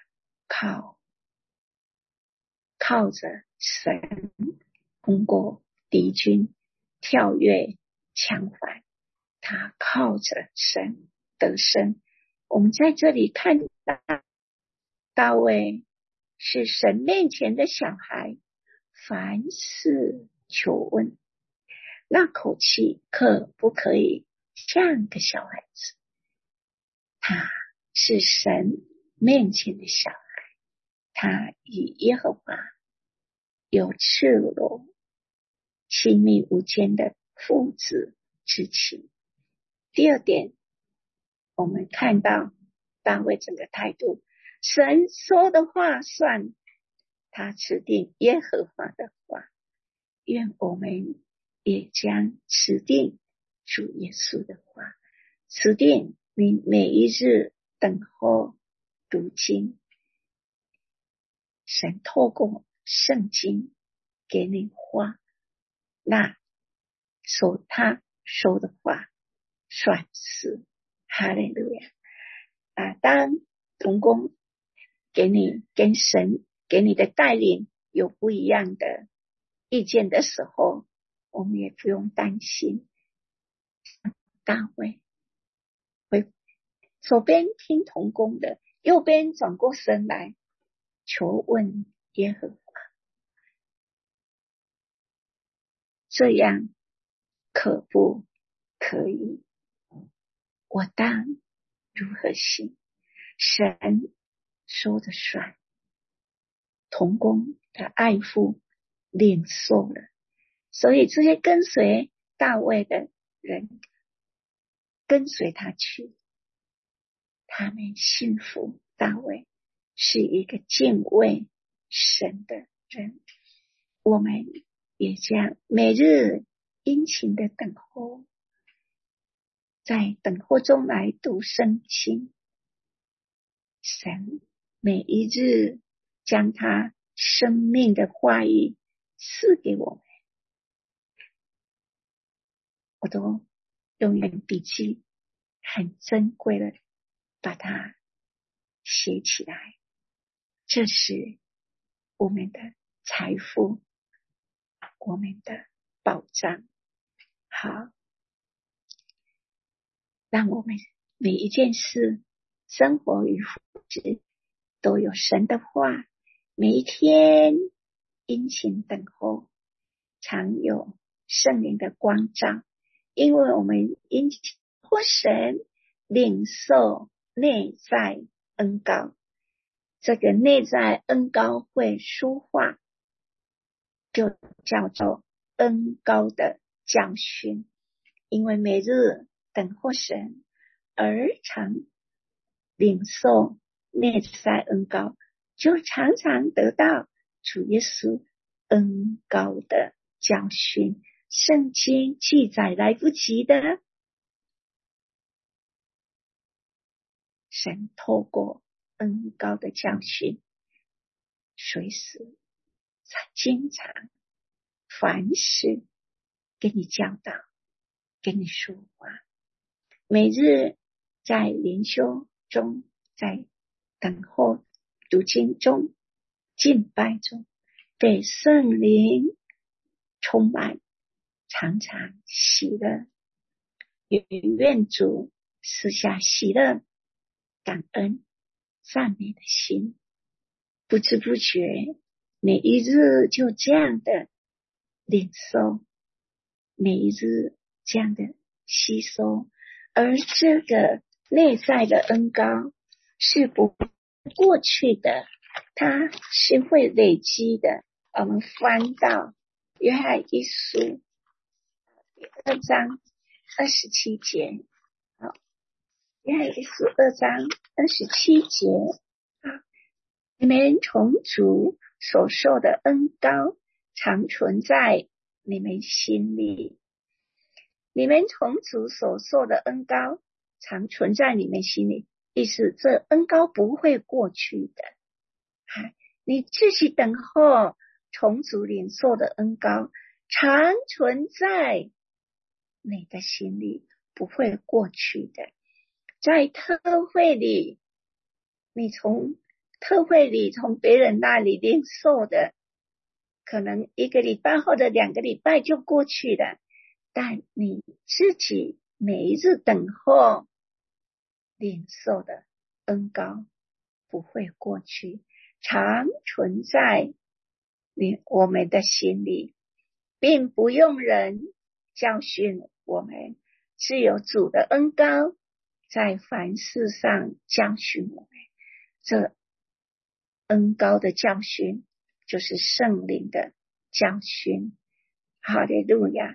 靠着神通过敌军跳跃强反，他靠着神得胜。我们在这里看到大卫是神面前的小孩，凡事求问，那口气可不可以像个小孩子？他是神面前的小孩，他与耶和华有赤裸亲密无间的父子之情。第2点，我们看到大卫整个态度，神说的话算，他持定耶和华的话，愿我们也将持定主耶稣的话，持定你每一日等候读经，神透过圣经给你话，那他说的话算是。哈利路亚！当同工给你跟神给你的带领有不一样的意见的时候，我们也不用担心。大卫会左边听同工的，右边转过身来求问耶和华，这样可不可以？我当如何行？神说的算，同工的爱父领受了，所以这些跟随大卫的人跟随他去，他们信服大卫是一个敬畏神的人。我们也将每日殷勤的等候，在等候中来读圣经。神每一日将他生命的话语赐给我们，我都用笔记很珍贵的把它写起来，这是我们的财富，我们的保障。好，让我们每一件事，生活与福祉都有神的话，每一天殷勤等候，常有圣灵的光照，因为我们殷勤或神领受内在恩膏，这个内在恩膏会说话，就叫做恩膏的教训。因为每日等候神而常领受内在恩膏，就常常得到主耶稣恩膏的教训。圣经记载来不及的，神透过恩膏的教训，随时经常凡事给你教导，跟你说话。每日在灵修中，在等候读经中，敬拜中，被圣灵充满，常常喜乐，愿主赐下喜乐、感恩、赞美的心，不知不觉每一日就这样的领受，每一日这样的吸收，而这个内在的恩膏是不过去的，它是会累积的。我们翻到约翰一书第2章27节，好，约翰一书2章27节，你们从主所受的恩膏常存在你们心里。你们从主所受的恩膏常存在你们心里，意思这恩膏不会过去的。你自己等候从主领受的恩膏常存在你的心里，不会过去的。在特会里，你从特会里从别人那里领受的，可能1个礼拜或者2个礼拜就过去了，但你自己每一日等候领受的恩膏不会过去，常存在我们的心里，并不用人教训我们，是有主的恩膏在凡事上教训我们。这恩膏的教训就是圣灵的教训。哈利路亚！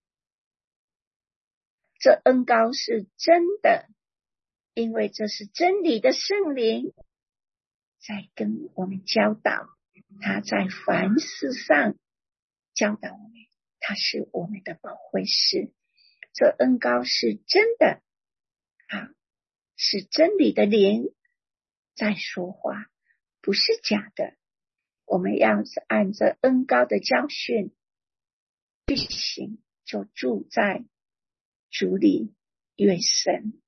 这恩膏是真的，因为这是真理的圣灵在跟我们教导，他在凡事上教导我们，他是我们的保惠师。这恩膏是真的，是真理的灵在说话，不是假的。我们要是按着恩膏的教训去行，就住在主里越深。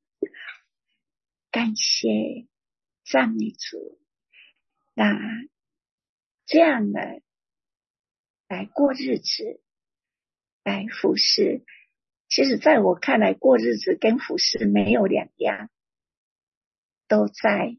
感谢赞美主，那这样呢来过日子，来服侍，其实在我看来，过日子跟服侍没有两样，都在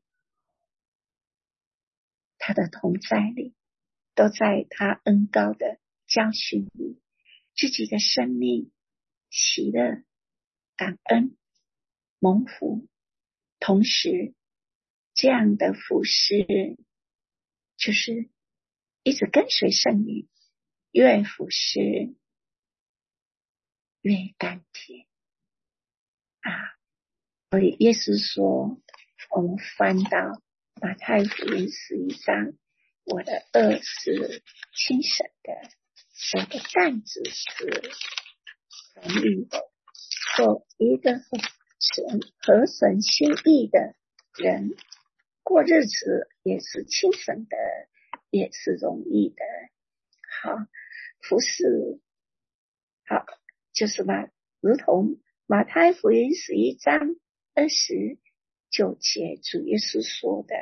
他的同在里，都在他恩膏的教训里，自己的生命喜乐、感恩、蒙福，同时这样的服侍就是一直跟随圣灵，越服侍越甘甜所以耶稣说，我们翻到马太福音11章，我的恶是轻省的， 我的担子是容易的。做一个合神心意的人，过日子也是轻省的，也是容易的。好，服侍好就是如同马太福音11章29节主耶稣说的，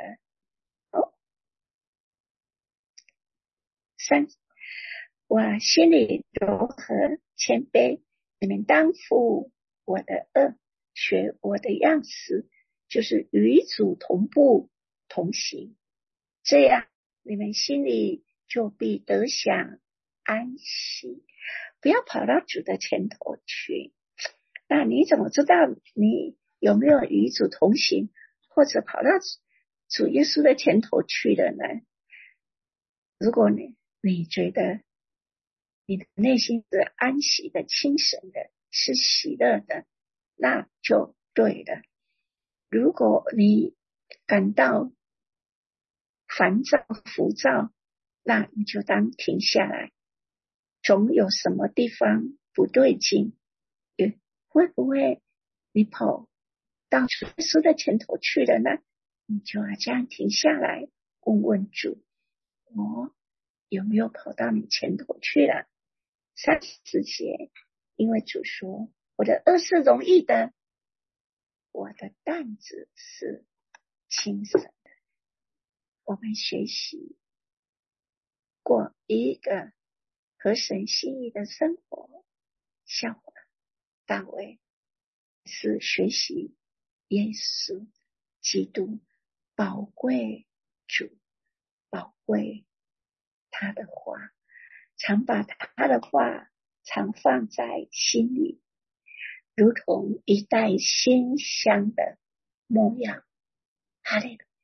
我心里柔和谦卑，你们当负我的恶，学我的样式，就是与主同步同行，这样你们心里就必得享安息。不要跑到主的前头去。那你怎么知道你有没有与主同行，或者跑到主耶稣的前头去了呢？如果你觉得你的内心是安息的、清省的，是喜乐的，那就对了。如果你感到烦躁、浮躁，那你就当停下来，总有什么地方不对劲，会不会你跑到主耶稣的前头去了呢？你就要这样停下来，问问主，我有没有跑到你前头去了？30节，因为主说，我的恶是容易的，我的担子是轻省的。我们学习过一个合神心意的生活，像大卫是学习耶稣基督，宝贵主，宝贵他的话，常把他的话常放在心里，如同一袋馨香的牧羊。哈利路亚，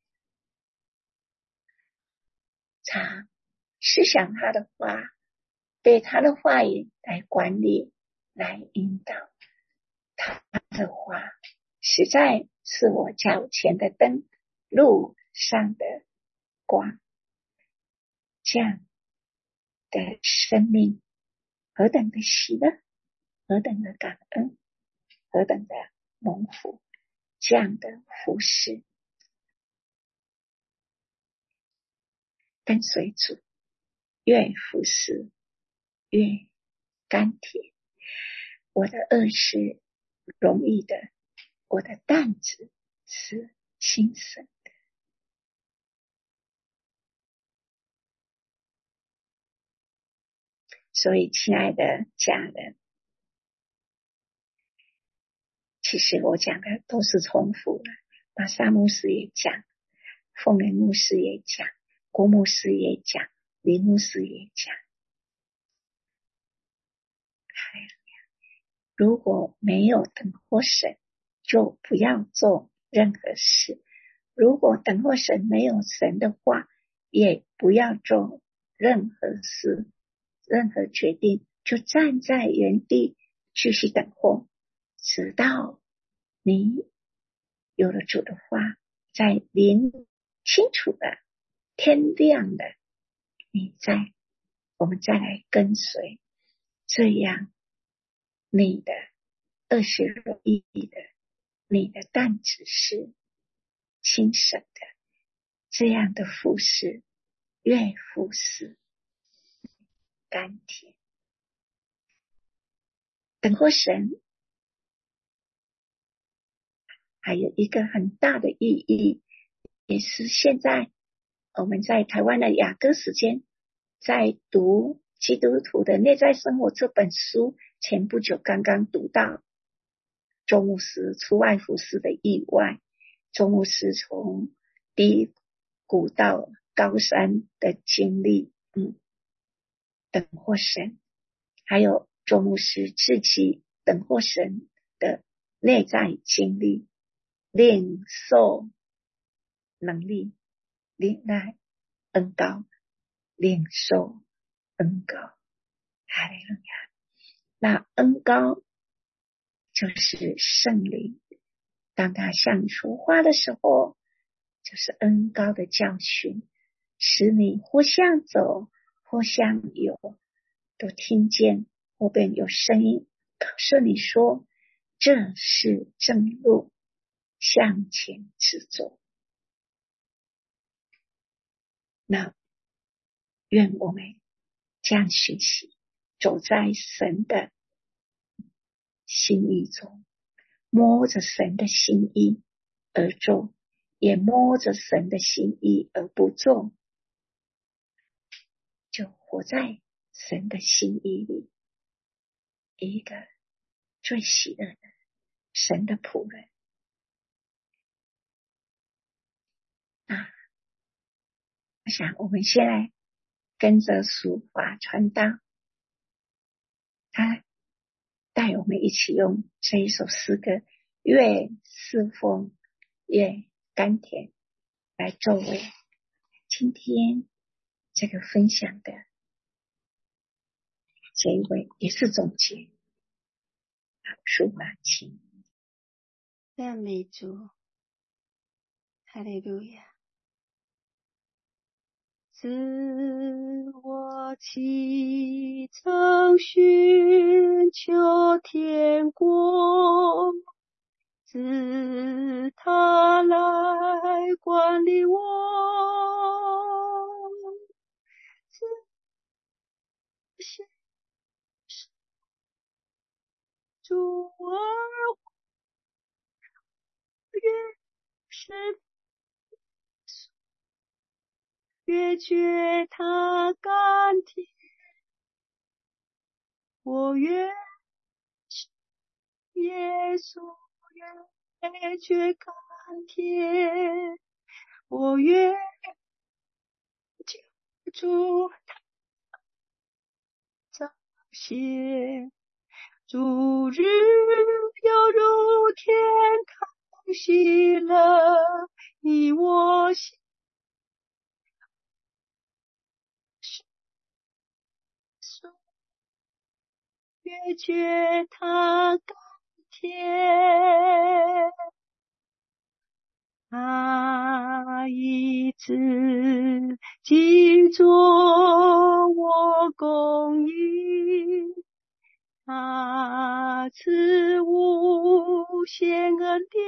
常思想他的话，被他的话语来管理，来引导。他的话实在是我脚前的灯，路上的光。这样的生命何等的喜乐，何等的感恩，何等的蒙福，这样的服侍，跟随主，越服侍越甘甜。我的恶是容易的，我的担子是轻省的。所以亲爱的家人，其实我讲的都是重复的，马萨牧师也讲，凤莲牧师也讲，郭牧师也讲，林牧师也讲。如果没有等候神，就不要做任何事。如果等候神没有神的话，也不要做任何事，任何决定，就站在原地继续等候，直到你有了主的话，在灵清楚的天亮的，我们再来跟随，这样你的恶是容易的，你的担子是轻省的，这样的服侍越服侍甘甜。等候神还有一个很大的意义，也是现在我们在台湾的雅歌时间在读基督徒的内在生活这本书，前不久刚刚读到周牧师出外服侍的意外，周牧师从低谷到高山的经历，等候神，还有周牧师自己等候神的内在经历，领受能力，领来恩膏，领受恩膏。哈利路亚。那恩膏就是圣灵，当他像出花的时候，就是恩膏的教训，使你或向走或向有， 都听见后边有声音告诉你说，这是正路，向前直走。那愿我们这样学习，走在神的心意中，摸着神的心意而做，也摸着神的心意而不做，就活在神的心意里，一个最喜乐的神的仆人啊！我想我们先来跟着属法传道，他带我们一起用这一首诗歌越侍奉越甘甜来作为今天这个分享的结尾，也是总结。属法情赞美主，哈利路亚。自我启程寻求天国，自他来管理我，自先主而越是越觉他甘甜，我越耶稣越觉甘甜，我越救主彰显，主日犹如天堂喜乐，以我心所越觉他甘甜，他以自己作我供应，他赐无限恩典，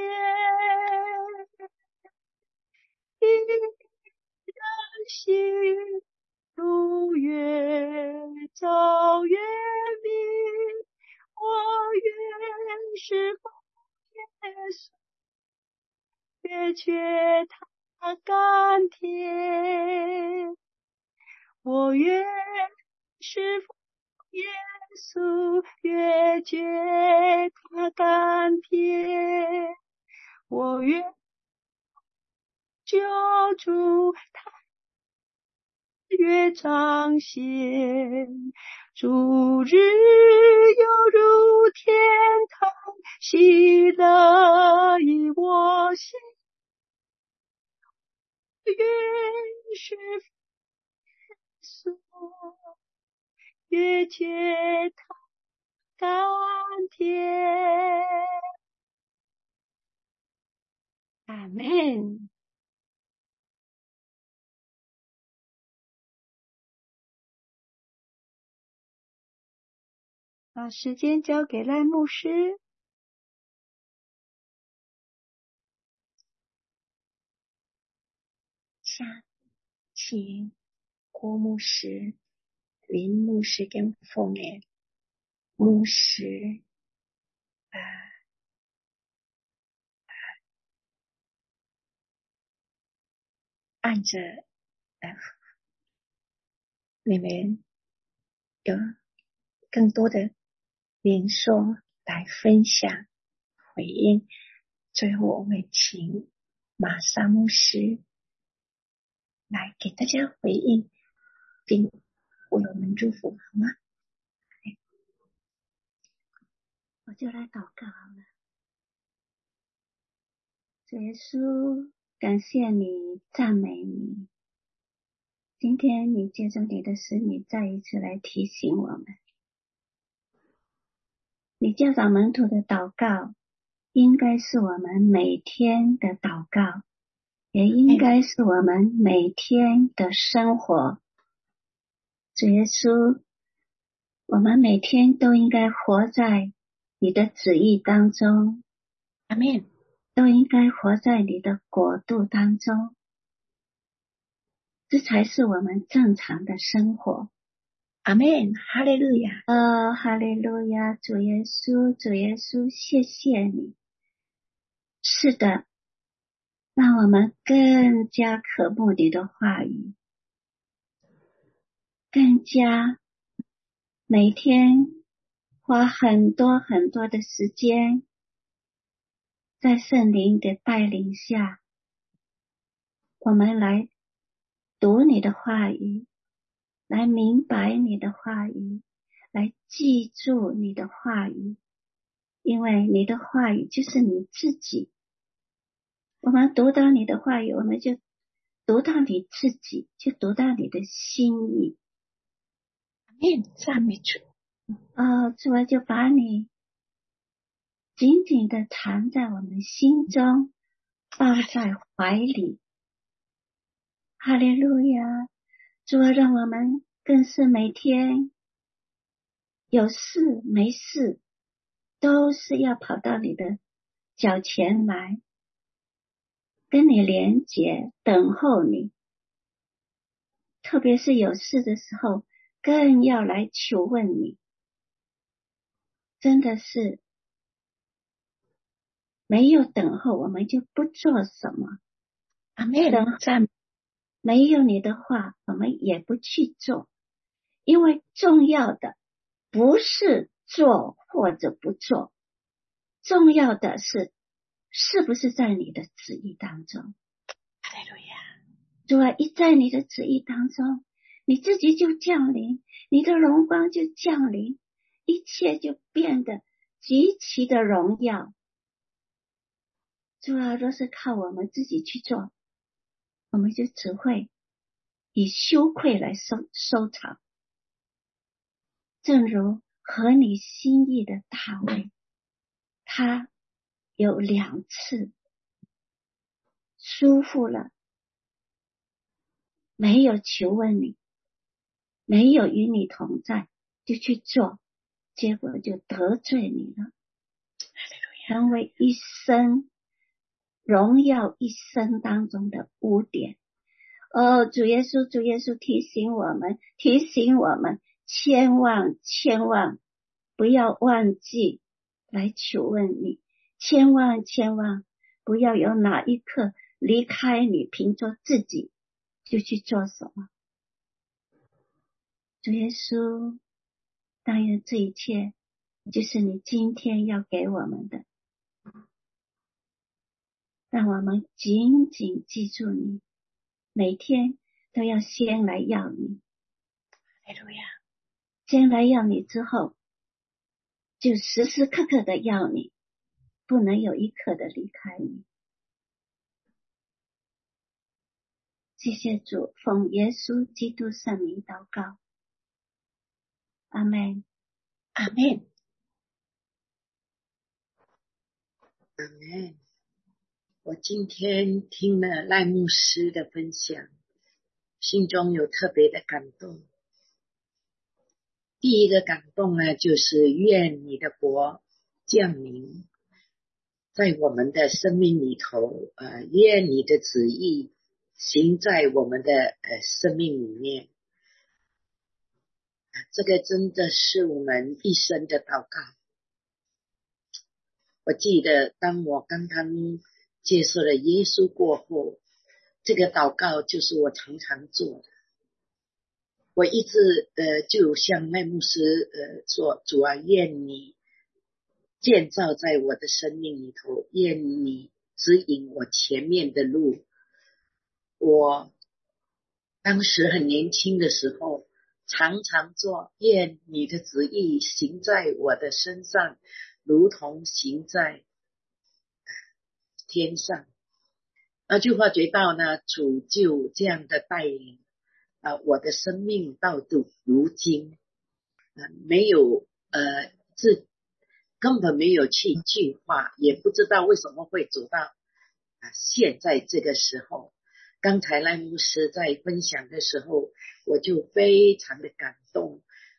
一人心如月照月明，我愿是奉耶稣，越觉他甘甜，我愿是奉耶稣，越觉他甘甜，我愿救主他越彰显，主日犹如天堂喜乐，以我心越是所越觉他甘甜。阿们。把时间交给赖牧师。 下请郭牧师、林牧师跟凤莲牧师按着你们有更多的连说来分享回应，最后我们请玛莎牧师来给大家回应并为我们祝福，好吗？ 我就来祷告好了。主耶稣，感谢你，赞美你。今天你借着你的使女再一次来提醒我们，你教导门徒的祷告应该是我们每天的祷告，也应该是我们每天的生活。主耶稣， 我们每天都应该活在你的旨意当中， 阿们， 都应该活在你的国度当中，这才是我们正常的生活。 阿们，哈利路亚， 哈利路亚，主耶稣，主耶稣，谢谢你。是的，让我们更加渴慕你的话语，更加每天花很多很多的时间，在圣灵的带领下，我们来读你的话语，来明白你的话语，来记住你的话语，因为你的话语就是你自己。我们读到你的话语，我们就读到你自己，就读到你的心意。 阿们，赞美主。 主啊，就把你紧紧的藏在我们心中，抱在怀里。哈利路亚！主啊，让我们更是每天有事没事，都是要跑到你的脚前来，跟你连结，等候你。特别是有事的时候，更要来求问你。真的是没有等候，我们就不做什么。 阿们，赞美。 没有你的话，我们也不去做，因为重要的不是做或者不做，重要的是不是在你的旨意当中。 哈利路亚！ 主啊，一在你的旨意当中，你自己就降临，你的荣光就降临，一切就变得极其的荣耀。主啊，若是靠我们自己去做，我们就只会以羞愧来收场。正如合你心意的大卫，他有2次疏忽了，没有求问你，没有与你同在，就去做，结果就得罪你了，成为一生荣耀一生当中的污点。主耶稣，主耶稣提醒我们，千万不要忘记来求问你，千万不要有哪一刻离开你，凭着自己就去做什么。主耶稣，但愿这一切就是你今天要给我们的，让我们紧紧记住你，每天都要先来要你。 哈利路亚！ 先来要你之后，就时时刻刻的要你，不能有一刻的离开你。谢谢主，奉耶稣基督圣名祷告，阿们， 阿们， 阿们。我今天听了赖牧师的分享，心中有特别的感动。第一个感动呢，就是愿你的国降临在我们的生命里头，愿你的旨意行在我们的生命里面。这个真的是我们一生的祷告。我记得当我刚刚接受了耶稣过后，这个祷告就是我常常做的。我一直就向赖牧师说，主啊，愿你建造在我的生命里头，愿你指引我前面的路。我当时很年轻的时候常常做，愿你的旨意行在我的身上，如同行在天上。就发觉到呢，主就这样的带领我的生命到如今没有根本没有去计划，也不知道为什么会走到现在这个时候。刚才赖牧师在分享的时候，我就非常的感动。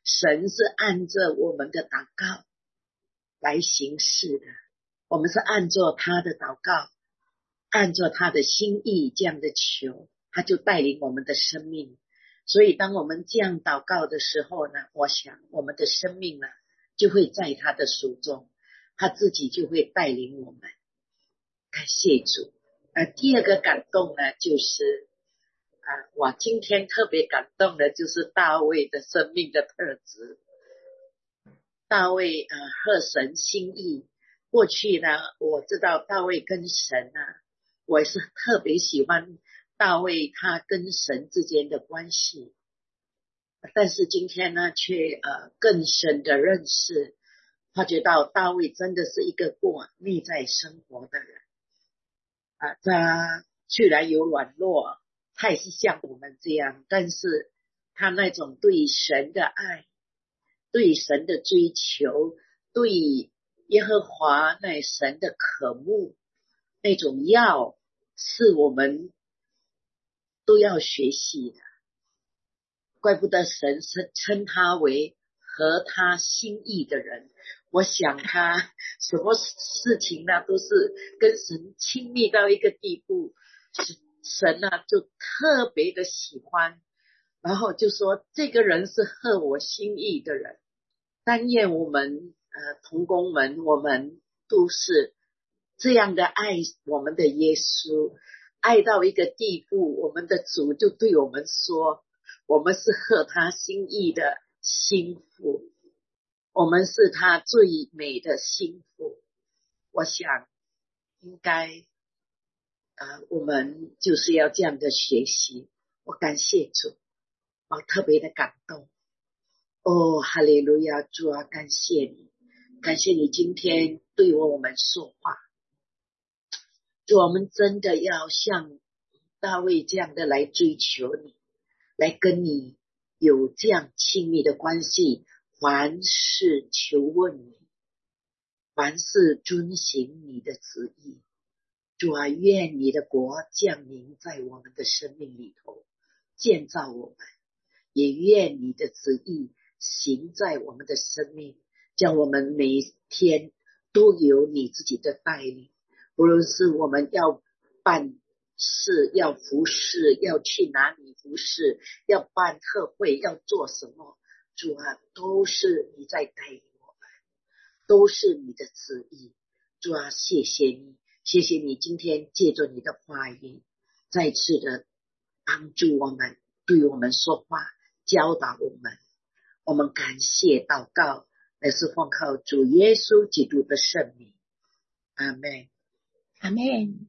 神是按着我们的祷告来行事的，我们是按照他的祷告，按照他的心意这样的求，他就带领我们的生命。所以当我们这样祷告的时候呢，我想我们的生命呢就会在他的手中，他自己就会带领我们。感谢主。第二个感动呢，就是我今天特别感动的就是大卫的生命的特质。大卫合神心意。过去呢，我知道大卫跟神我也是特别喜欢大卫他跟神之间的关系。但是今天呢，却更深的认识，发觉到大卫真的是一个过内在生活的人。他虽然有软弱，他也是像我们这样，但是他那种对神的爱，对神的追求，对耶和华那神的渴慕，那种要是我们都要学习的。怪不得神称他为合他心意的人。我想他什么事情呢，都是跟神亲密到一个地步，神就特别的喜欢，然后就说这个人是合我心意的人。但愿我们同工们，我们都是这样的爱我们的耶稣，爱到一个地步，我们的主就对我们说，我们是合他心意的心腹，我们是他最美的心腹。我想应该我们就是要这样的学习。我感谢主，我特别的感动。哈利路亚，主啊，感谢你，感谢你今天对我们说话。主，我们真的要像大卫这样的来追求你，来跟你有这样亲密的关系，凡事求问你，凡事遵行你的旨意。主啊，愿你的国降临在我们的生命里头，建造我们，也愿你的旨意行在我们的生命，叫我们每天都有你自己的带领。无论是我们要办事，要服侍，要去哪里服侍，要办特会，要做什么，主啊，都是你在带领我们，都是你的旨意。主啊，谢谢你，谢谢你今天借着你的话语再次的帮助我们，对我们说话，教导我们。我们感谢祷告，乃是奉靠主耶稣基督的圣名。阿们。 阿们。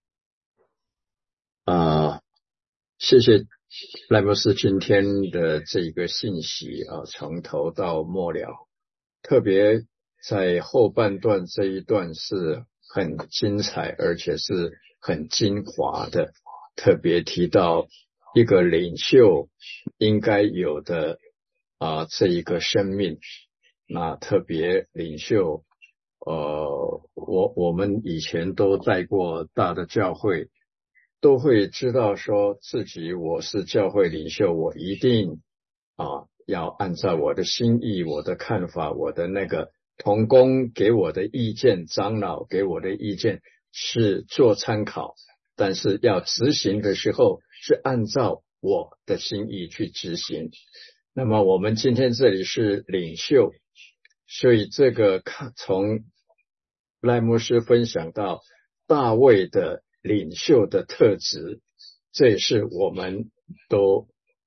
谢谢赖牧师今天的这个信息从头到末了，特别在后半段这一段是很精彩，而且是很精华的，特别提到一个领袖应该有的这一个生命。那特别领袖我们以前都带过大的教会，都会知道说自己我是教会领袖，我一定要按照我的心意，我的看法，我的那个同工给我的意见，长老给我的意见是做参考，但是要执行的时候是按照我的心意去执行。那么我们今天这里是领袖，所以这个从赖牧师分享到大卫的领袖的特质，这也是我们都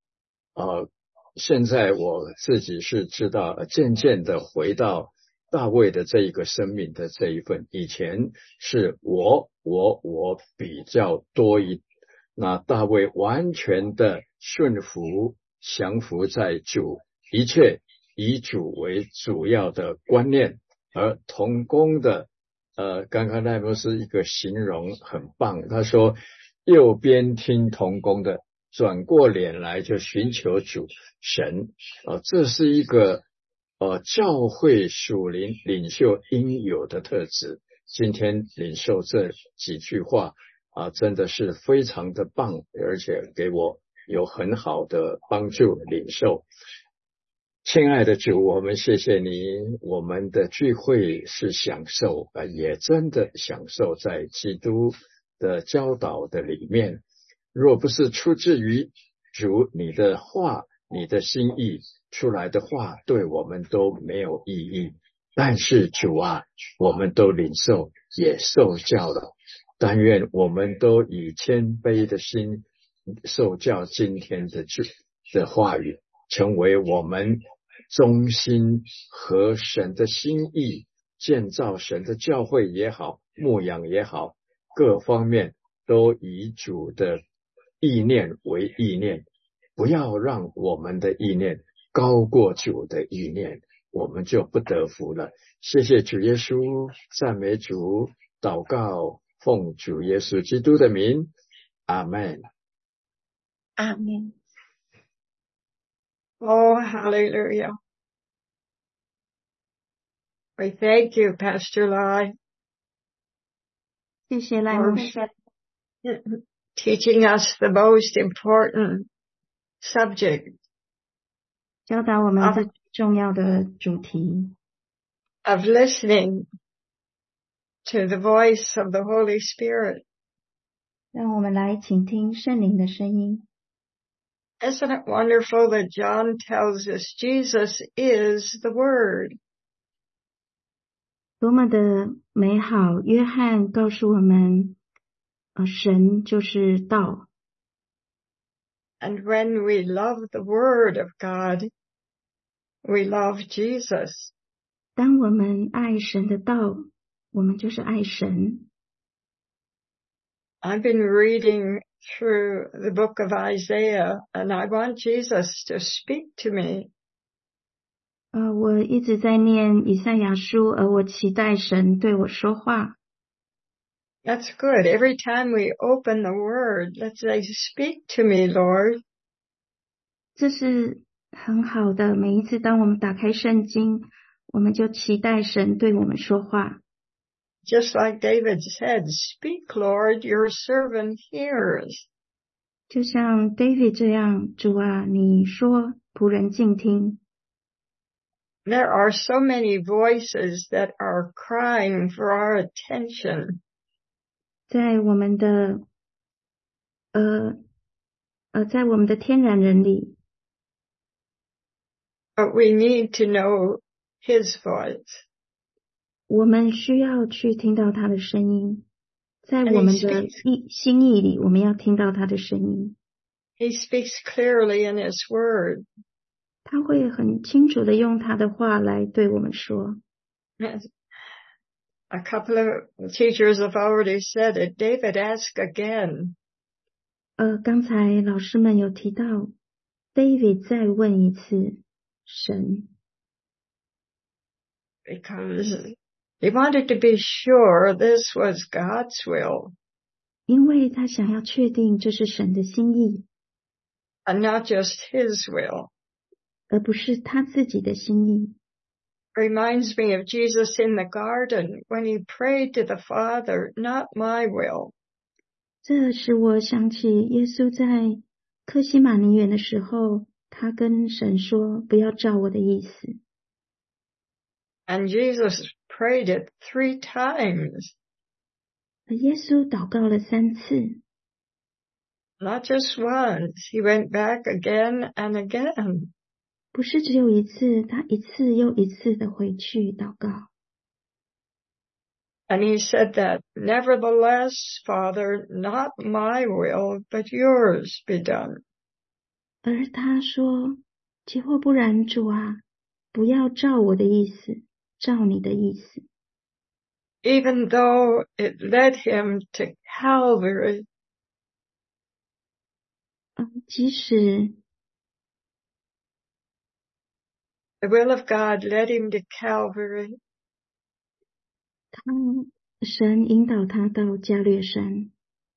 现在我自己是知道渐渐的回到大卫的这一个生命的这一份。以前是我比较多那大卫完全的顺服降服在主，一切以主为主要的观念。而同工的刚刚赖牧师一个形容很棒，他说右边听同工的，转过脸来就寻求主神这是一个教会属灵领袖应有的特质。今天领受这几句话真的是非常的棒，而且给我有很好的帮助领受。 亲爱的主，我们谢谢你，我们的聚会是享受，也真的享受在基督的教导的里面。若不是出自于主你的话，你的心意出来的话，对我们都没有意义。但是主啊，我们都领受，也受教了。但愿我们都以谦卑的心受教今天的主的话语，成为我们忠心和神的心意，建造神的教会也好，牧养也好，各方面都以主的意念为意念，不要让我们的意念高过主的意念，我们就不得福了。谢谢主耶稣，赞美主，祷告奉主耶稣基督的名，阿们。 阿们。 Oh, hallelujah. We thank you, Pastor Lai, 谢谢赖牧师 teaching us the most important subject 教导我们最重要的主题， of listening to the voice of the Holy Spirit. 让我们来倾听圣灵的声音。 Isn't it wonderful that John tells us Jesus is the Word? 多么的美好！约翰告诉我们，神就是道。 And when we love the Word of God, we love Jesus. 当我们爱神的道，我们就是爱神。 I've been reading through the book of Isaiah, and I want Jesus to speak to me. 我一直在念以赛亚书，而我期待神对我说话。 That's good. Every time we open the Word, let's say, speak to me, Lord. 这是很好的。每一次当我们打开圣经，我们就期待神对我们说话。 Just like David said, speak, Lord, your servant hears. 就像 David 这样，主啊，你说，仆人静听。 There are so many voices that are crying for our attention. 在我们的在我们的天然人里， But we need to know His voice. 我们需要去听到他的声音。在我们的心意里，我们要听到他的声音。 He speaks clearly in His Word. 他会很清楚的用他的话来对我们说。 A couple of teachers have already said it. David, ask again. 刚才老师们有提到 David 再问一次神， Because he wanted to be sure this was God's will. 因为他想要确定这是神的心意， And not just his will. 而不是他自己的心意。 Reminds me of Jesus in the garden when he prayed to the Father, not my will. 这使我想起耶稣在客西马尼园的时候，他跟神说，不要照我的意思。 And Jesus prayed it 3 times. 而耶稣祷告了3次， Not just once. He went back again and again. 不是只有一次，他一次又一次的回去祷告。 And he said that, nevertheless, Father, not my will, but yours be done. 而他说，结或不然，主啊，不要照我的意思，照你的意思。 Even though it led him to Calvary, 即使 the will of God led him to Calvary. 神引导他到加略山，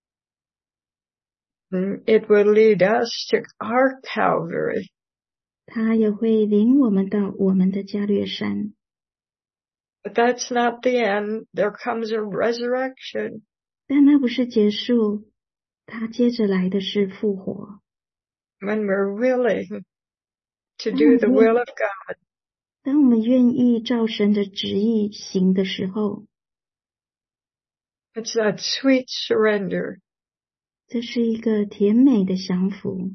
It will lead us to our Calvary. 他也会领我们到我们的加略山。 But that's not the end. There comes a resurrection. 但那不是结束，他接着来的是复活。 When we're willing to do the will of God. 当我们愿意照神的旨意行的时候， It's that sweet surrender. 这是一个甜美的降服。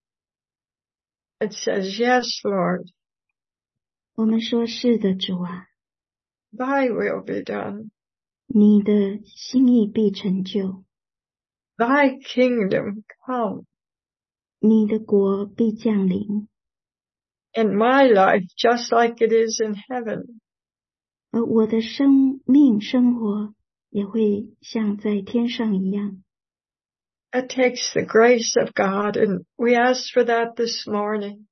It says, yes, Lord, 我们说是的，主啊， thy will be done. 你的心意必成就， Thy kingdom come 你的国必降临， in my life just like it is in heaven. 而我的生命生活也会像在天上一样。 It takes the grace of God, and we ask for that this morning.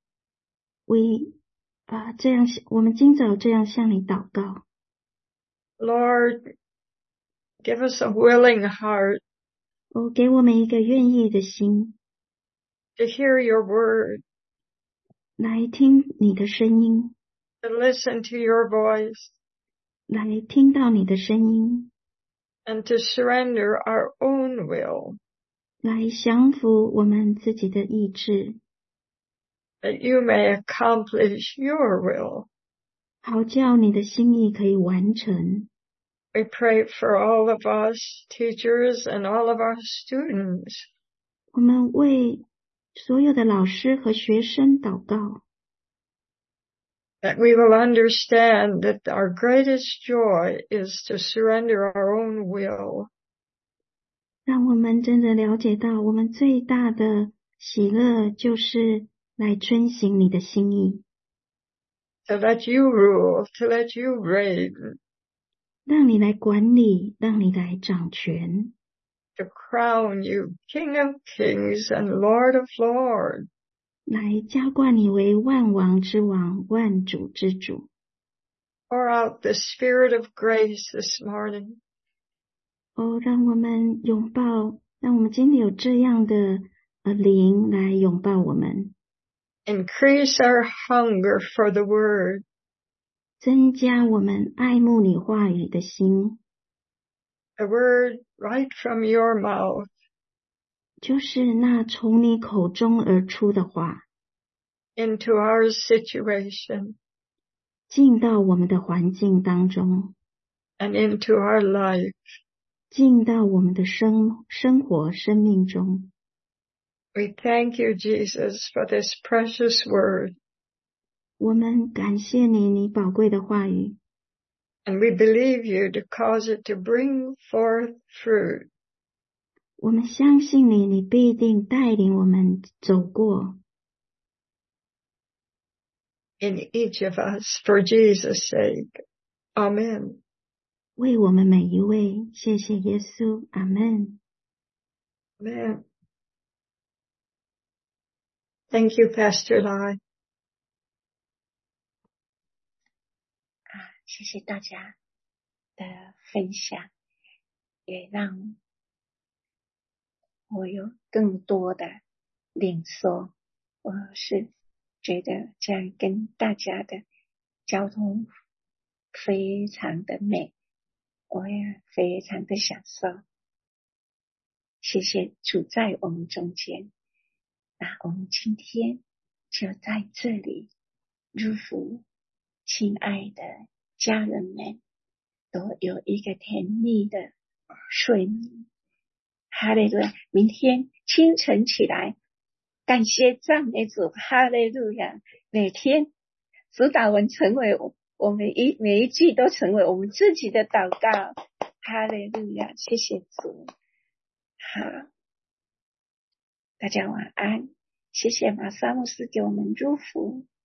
我们今早这样向你祷告， Lord, give us a willing heart 给我们一个愿意的心， to hear your word, 来听你的声音， to listen to your voice, 来听到你的声音， and to surrender our own will, 来降服我们自己的意志， that you may accomplish your will. 好叫你的心意可以完成。 We pray for all of us, teachers, and all of our students, 我们为所有的老师和学生祷告， that we will understand that our greatest joy is to surrender our own will, 让我们真的了解到我们最大的喜乐就是来遵行你的心意， to let you rule, to let you reign, 让你来管理，让你来掌权， to crown you King of Kings and Lord of Lords. 来浇灌你为万王之王，万主之主。 Pour out the Spirit of grace this morning. 让我们拥抱，让我们今天有这样的灵来拥抱我们， Increase our hunger for the Word, 增加我们爱慕你话语的心， the Word right from your mouth, 就是那从你口中而出的话， into our situation 进到我们的环境当中， and into our life. 进到我们的生活生命中。 We thank you, Jesus, for this precious Word, 我们感谢你，你宝贵的话语， and we believe you to cause it to bring forth fruit. 我们相信你，你必定带领我们走过， in each of us for Jesus' sake. Amen. 为我们每一位。谢谢耶稣，阿们。 Amen. Thank you, Pastor Lai. 谢谢大家的分享，也让我有更多的领受。我是觉得这样跟大家的交通非常的美，我也非常的享受。谢谢主在我们中间。那我们今天就在这里祝福亲爱的家人们都有一个甜蜜的睡眠。哈利路亚！明天清晨起来，感谢赞美主，哈利路亚！每天主祷文成为我们每一句都成为我们自己的祷告，哈利路亚！谢谢主。好，大家晚安，谢谢马萨牧师给我们祝福。